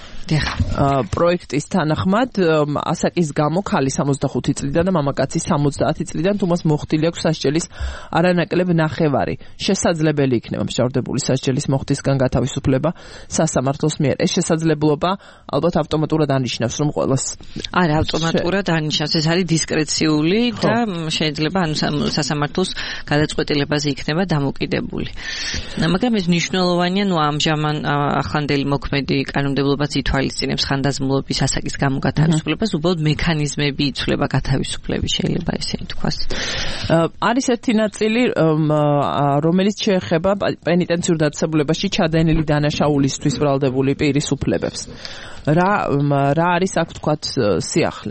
პროექტის თანახმად ასაკის გამო ქალი სამოცდახუთი წლიდან და მამაკაცი სამოცდაათი წლიდან თუ მას მოხდილი აქვს სასჯელის არანაკლებ ნახევარი, შესაძლებელი იქნება მსჯავრდებული სასჯელის მოხდისგან გათავისუფლება სასამართლოს მიერ. ეს შესაძლებლობა ალბათ ავტომატურად ანიშნავს, რომ ყველას არა ავტომატურად ანიშნავს, ეს არის დისკრეციული და შეიძლება ანუ სასამართლოს გადაწყვეტილებაზე იქნება დამოკიდებული. მაგრამ ეს მნიშვნელოვანია, ნუ ამჟამად ახლანდელი მოქმედი კანონმდებლობაც ითვალისწინებს ხანდაზმულობის ასაკის გამო გათავისუფლებას, უბრალოდ მექანიზმები იცვლება გათავისუფლების, შეიძლება ესე ითქვას. არის ერთი ნაწილი, რომელიც შეეხება პენიტენციურ დაწესებულებაში ჩადენილი დანაშაულისთვის ბრალდებული პირის უფლებებს. რა რა არის აქ ვთქვათ სიახლე?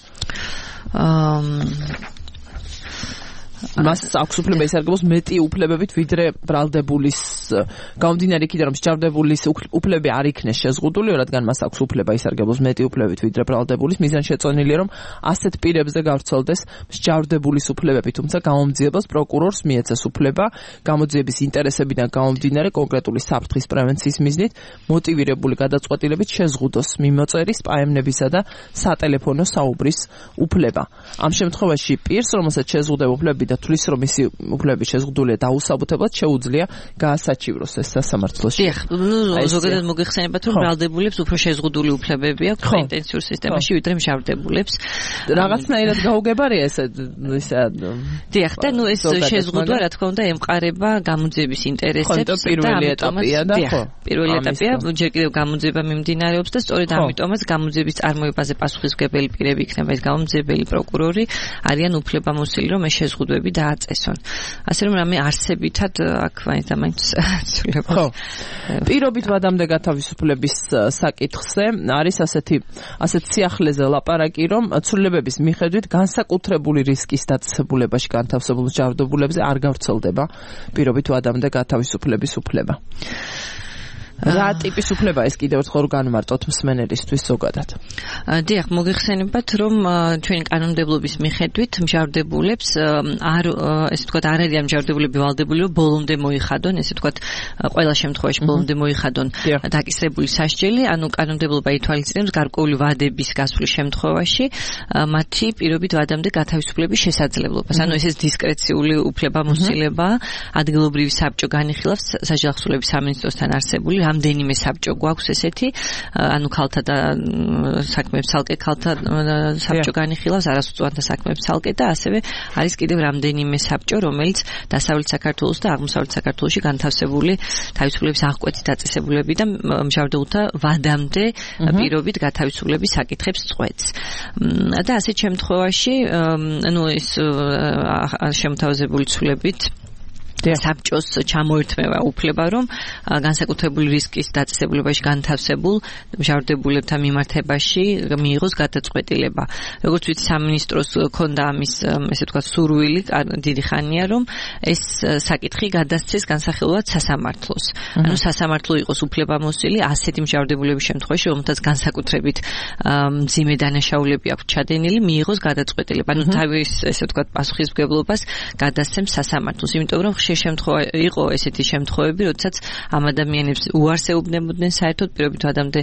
მას აქვს უფლება ისარგებლოს მეტი უფლებებით ვიდრე ბრალდებულის, გამომდინარე იქიდან რომ მსჯავრდებულის უფლებები არ იქნეს შეზღუდული, რადგან მას აქვს უფლება ისარგებლოს მეტი უფლებებით ვიდრე ბრალდებულის, მიზანშეწონილია რომ ასეთ პირებზე გავრცელდეს მსჯავრდებულის უფლებები, თუმცა გამომძიებას პროკურორს მიეცეს უფლება გამოძიების ინტერესებიდან გამომდინარე კონკრეტული საფრთხის პრევენციის მიზნით მოტივირებული გადაწყვეტილებით შეზღუდოს მიმოწერის, პაემნებისა და სატელეფონო საუბრის უფლება. ამ შემთხვევაში პირს, რომელსაც შეზღუდება უფლებები და თulis რომ მისი უფლებები შეზღუდულია დაუსაბუთებლად შეუძლია გაასაჩივროს ეს სასამართლოში. დიახ, ნუ ზოგადად მოგეხსენებათ რომ ბრალდებულებს უფრო შეზღუდული უფლებები აქვს პენტენციურ სისტემაში ვიდრე მჟავრდებულებს. რაღაცნაირად გაუგებარია ეს ისა დიახ, და ნუ ეს შეზღუდვა რა თქმა უნდა ემყარება გამოძიების ინტერესებს და პირველი ეტაპია და ხო. პირველი ეტაპია, ჯერ კიდევ გამოძიება მიმდინარეობს და სწორედ ამიტომაც გამოძიების წარმოებაზე პასუხისმგებელი პირები იქნება ეს გამოძიებელი პროკურორი არიან უფლებამოსილი რომ ეს შეზღუდვები დააწესონ. ასე რომ რამე არსებითად აქ მაინც და მაინც ცვლილება. ხო. პირობით ვადამდე გათავისუფლების საკითხზე არის ასეთი ასეთ სიახლეზე ლაპარაკი რომ ცვლილებების მიხედვით განსაკუთრებული რისკის დაწესებულებაში განთავსებულ ჯარდობულებზე არ გავრცელდება პირობით ვადამდე გათავისუფლების უფლება. რა ტიპის უფლება ეს კიდევ ერთხელ განმარტოთ მსმენელისთვის ზოგადად. დიახ, მოგეხსენებათ რომ ჩვენი კანონმდებლობის მიხედვით მჟავრდებულებს არ ესე ვთქვათ არ არიან მჟავრდებულები ვალდებული რომ ბოლომდე მოიხადონ, ესე ვთქვათ ყველა შემთხვევაში ბოლომდე მოიხადონ დაკისრებული სასჯელი, ანუ კანონმდებლობა ითვალისწინებს გარკვეული ვადების გასვლის შემთხვევაში მათი პირობით ვადამდე გათავისუფლების შესაძლებლობას. ანუ ეს დისკრეციული უფლებამოსილება ადგილობრივი საბჭო განიხილავს საჯავახსოვრების სამინისტროსთან არსებული რამდენიმე საბჭო გვაქვს ესეთი, ანუ ქალთა და საქმეებს ცალკე ქალთა საბჭო განიხილავს, არასწორთა საქმეებს ცალკე და ასევე არის კიდევ რამდენიმე საბჭო, რომელიც დასავლეთ საქართველოს და აღმოსავლეთ საქართველოში განთავსებული თავისუფლების აღკვეთის დაწესებულები და მჟავრდებულთა ვადამდე პირობით გათავისუფლების საკითხებს წყვეტს. და ასეთ შემთხვევაში, ანუ ეს შემოთავაზებული ცვლილებით საბჭოს ჩამოერთმევა უფლება რომ განსაკუთრებული რისკის დაწესებულებაში განთავსებულ მჟავრდებულებთან მიმართებაში მიიღოს გადაწყვეტილება. როგორც ვიცი, სამინისტროს ქონდა ამის ესე ვთქვათ სურვილი დიდი ხანია რომ ეს საკითხი გადასცეს განსახილულად სასამართლოს. ანუ სასამართლო იყოს უფლებამოსილი ასეთი მჟავრდებულების შემთხვევაში, რომელთაც განსაკუთრებით მძიმე დანაშაულები აქვს ჩადენილი, მიიღოს გადაწყვეტილება. ანუ თავის ესე ვთქვათ პასუხისმგებლობას გადასცემს სასამართლოს, იმიტომ რომ შემთხვევა იყო ესეთი შემთხვევები, როდესაც ამ ადამიანებს უარს ეუბნებოდნენ საერთოდ პირობით ვადამდე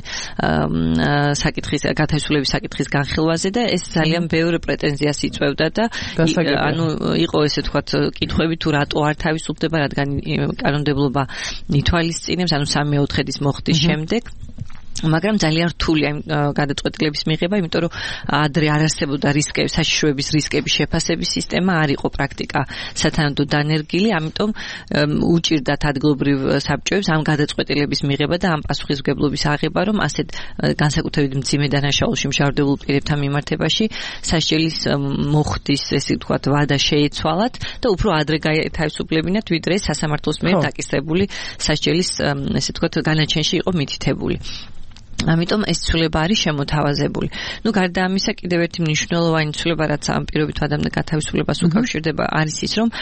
საკითხის გათავისუფლების საკითხის განხილვაზე და ეს ძალიან ბევრ პრეტენზიას იწვევდა და ანუ იყო ესე ვთქვათ კითხვები თუ რატო არ თავისუფლდება, რადგან კანონმდებლობა ითვალისწინებს, ანუ სამი მეოთხედის მოხდის შემდეგ. მაგრამ ძალიან რთულია გადაწყვეტილების მიღება, იმიტომ რომ ადრე არ არსებობდა რისკების, საშიშროების რისკების შეფასების სისტემა, არ იყო პრაქტიკა სათანადო დანერგილი, ამიტომ უჭირდათ ადგილობრივ საბჭოებს ამ გადაწყვეტილების მიღება და ამ პასუხისმგებლობის აღება, რომ ასეთ განსაკუთრებით მძიმე დანაშაულში მჟავრდებულ პირებთან მიმართებაში სასჯელის მოხდის, ესე ვთქვათ, ვადა შეეცვალათ და უფრო ადრე გაეთავისუფლებინათ, ვიდრე სასამართლოს მიერ დაკისრებული სასჯელის, ესე ვთქვათ, განაჩენში იყო მითითებული. ამიტომ ეს ცვლილება არის შემოთავაზებული. ნუ გარდა ამისა, კიდევ ერთი მნიშვნელოვანი ცვლილება, რაც ამ პირობით ვადამდე გათავისუფლებას უკავშირდება, არის ის, რომ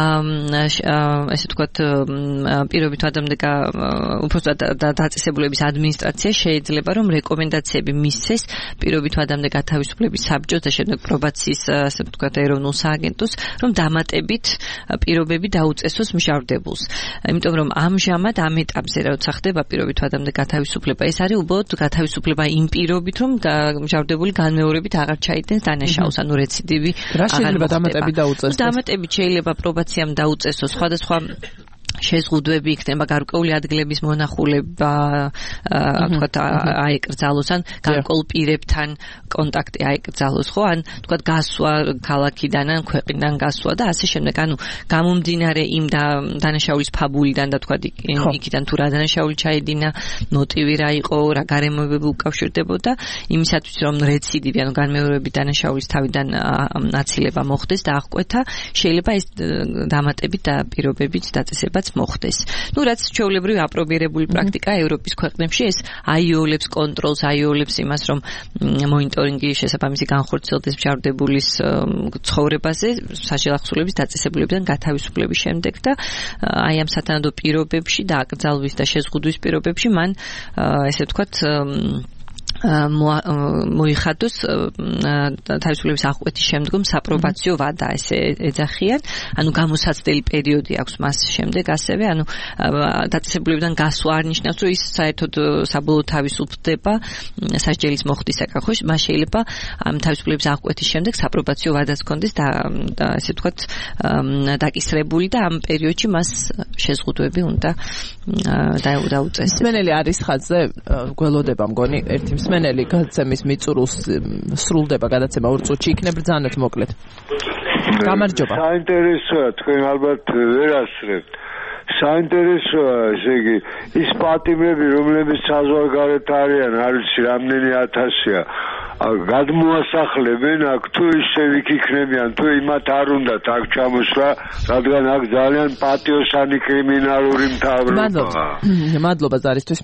ესე ვთქვათ, პირობით ვადამდე უпростоად დაწესებულების ადმინისტრაცია შეიძლება რომ რეკომენდაციები მისცეს პირობით ვადამდე გათავისუფლების საბჭოს და შემდეგ პრობაციის, ასე ვთქვათ, ეროვნულ სააგენტოს, რომ დამატებით პირობები დაუწესოს მჟავრდებულს. იმიტომ რომ ამჟამად ამ ეტაპზე როცა ხდება პირობით ვადამდე გათავისუფლება, ეს არის უბრალოდ გათავისუფლება იმ პირობით, რომ მჟავრდებული განმეორებით აღარ ჩაიდენს დანაშაულს, ანუ რეციდივი აღარ შეიძლება დამატებით დაუწესოს. დამატებით შეიძლება პრობაციამ დაუწესოს სხვადასხვა შეზღუდვები იქნება, გარკვეული ადგილების მონახულება, ვთქვათ, აეკრძალოს, ან გარკვეულ პირებთან კონტაქტი აეკრძალოს, ხო, ან ვთქვათ, გასვლა ქალაქიდან, ან ქვეყნიდან გასვლა და ასე შემდეგ. ანუ გამომდინარე იმ დანაშაულის ფაბულიდან და ვთქვათ, იქიდან თუ რა დანაშაული ჩაედინა, მოტივი რა იყო, რა გარემოებები უკავშირდებოდა, იმისათვის რომ რეციდივი, ანუ განმეორებით დანაშაულის თავიდან აცილება მოხდეს და აღკვეთა, შეიძლება ეს დამატებით და პირობებით დაწესება მოხდეს. ნუ რაც ჩვეულებრივი აპრობირებული პრაქტიკაა ევროპის ქვეყნებში, ეს აიოლებს კონტროლს, აიოლებს იმას, რომ მონიტორინგი შესაბამისი განხორციელდეს მჟავრდებულის ცხოვრებაზე, საჯავახსოვრების დაწესებულებიდან გათავისუფლების შემდეგ და აი ამ სათანადო პირობებში და აკრძალვის და შეზღუდვის პირობებში მან ესე ვთქვათ მოიხადოს თავისუფლების აღკვეთის შემდგომ საპრობაციო ვადა ესე ეძახიან, ანუ გამოსაცდელი პერიოდი აქვს მას შემდეგ ასევე, ანუ დაწესებულებიდან გასვლა არ ნიშნავს, რომ ის საერთოდ საბოლოოდ თავისუფლდება სასჯელის მოხდის საკითხში, მას შეიძლება ამ თავისუფლების აღკვეთის შემდეგ საპრობაციო ვადაც ჰქონდეს და ესე ვთქვათ დაკისრებული და ამ პერიოდში მას შეზღუდვები უნდა დაუწესდეს. მსმენელი არის ხაზზე, გველოდება მგონი ერთი მსმენელი გადაცემის მიწურულს სრულდება გადაცემა ორ წუთში, იქნებ ბრძანოთ მოკლედ. გამარჯობა. საინტერესოა, თქვენ ალბათ ვერ ასწრებთ. საინტერესოა, ესე იგი, ის პატიმრები, რომლებიც საზღვარგარეთ არიან, არ ვიცი, რამდენი ათასია, გადმოასახლებენ აქ თუ ისევ იქ იქნებიან, თუ იმათ არ უნდათ აქ ჩამოსვლა, რადგან აქ ძალიან პატიოსანი კრიმინალური მთავრობაა. მადლობა ზარისთვის.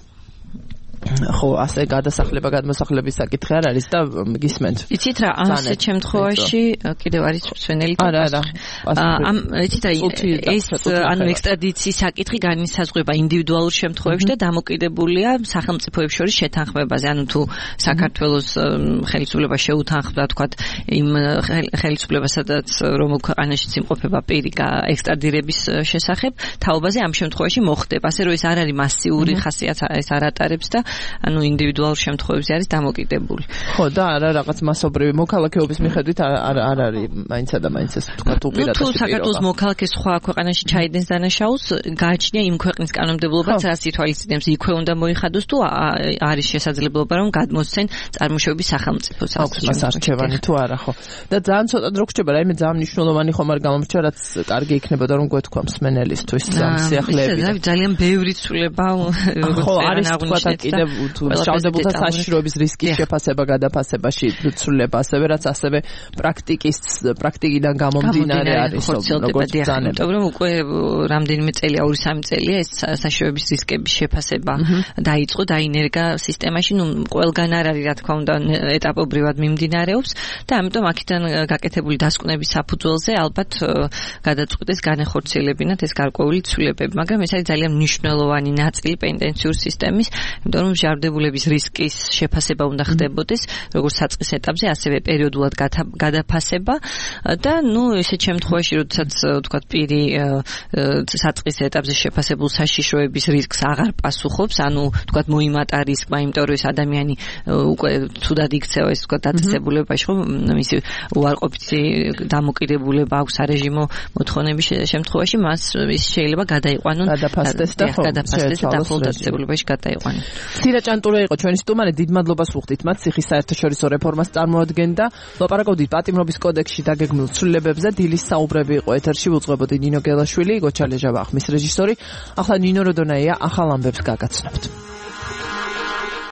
ხო, ასე გადასახლება, გადმოსახლების საკითხი არ არის და გისმენთ. იცით რა, ასეთ შემთხვევაში კიდევ არის მსვენელი არა, არა. ამ იცით რა, ეს ანუ ექსტრადიციის საკითხი განისაზღვრება ინდივიდუალურ შემთხვევებში და დამოკიდებულია სახელმწიფოებს შორის შეთანხმებაზე. ანუ თუ საქართველოს ხელისუფლება შეუთანხმდა, თქვათ, იმ ხელისუფლებას, სადაც რომელ ქვეყანაშიც იმყოფება პირი ექსტრადირების შესახებ, თაობაზე ამ შემთხვევაში მოხდება. ასე რომ ეს არ არის მასიური ხასიათი, ეს არ ატარებს და ანუ ინდივიდუალურ შემთხვევებში არის დამოკიდებული. ხო, და არა რაღაც მასობრივი მოქალაქეობის მიხედვით არ არ არის მაინცა და მაინც ეს თქვათ უპირატესი პირობა. თუ საქართველოს მოქალაქე სხვა ქვეყანაში ჩაიდენს დანაშაულს, გააჩნია იმ ქვეყნის კანონმდებლობაც, რაც ითვალისწინებს, იქვე უნდა მოიხადოს თუ არის შესაძლებლობა რომ გადმოსცენ წარმოშობის სახელმწიფოს. აქვს მას არჩევანი თუ არა, ხო. და ძალიან ცოტა დრო გრჩება, რაიმე ძალიან მნიშვნელოვანი ხომ არ გამომრჩა, რაც კარგი იქნებოდა რომ გვეთქვა მსმენელისთვის ძალიან სიახლეები. ძალიან ბევრი ცვლილება ხო, არის თქვათ შავდებულთა საშიშროების რისკის შეფასება გადაფასებაში ცვლილება ასევე რაც ასევე პრაქტიკის პრაქტიკიდან გამომდინარე არის როგორც ბრძანება. იმიტომ რომ უკვე რამდენიმე წელია, ორი სამი წელია ეს საშიშროების რისკების შეფასება დაიწყო, დაინერგა სისტემაში, ნუ ყველგან არ არის რა თქმა უნდა ეტაპობრივად მიმდინარეობს და ამიტომ აქედან გაკეთებული დასკვნების საფუძველზე ალბათ გადაწყვეტეს განეხორციელებინათ ეს გარკვეული ცვლილებები, მაგრამ ეს არის ძალიან მნიშვნელოვანი ნაწილი პენტენციურ სისტემის, იმიტომ რომ ჟარდებულების რისკის შეფასება უნდა ხდებოდეს როგორც საწყის ეტაპზე, ასევე პერიოდულად გადაფასება და ნუ ესეთ შემთხვევაში, როდესაც თქვათ პირი საწყის ეტაპზე შეფასებულ საშიშროების რისკს აღარ პასუხობს, ანუ თქვათ მოიმატა რისკმა, იმიტომ რომ ეს ადამიანი უკვე თუდად იქცევა ეს თქვათ დაწესებულებაში, ხო, მისი უარყოფითი დამოკიდებულება აქვს სარეჟიმო მოთხოვნების შემთხვევაში, მას ის შეიძლება გადაიყვანონ გადაფასდეს და გადაფასდეს და დაახლოებით დაწესებულებაში გადაიყვანონ. სირა ჭანტურა იყო ჩვენი სტუმარი, დიდ მადლობას ვუხდით მათ ციხის საერთაშორისო რეფორმას წარმოადგენდა. ლაპარაკობდით პატიმრობის კოდექსში დაგეგმილ ცვლილებებზე, დილის საუბრები იყო ეთერში, უძღვებოდი ნინო გელაშვილი, გოჩალე ჟაბა ხმის რეჟისორი. ახლა ნინო როდონაია ახალ ამბებს გაგაცნობთ.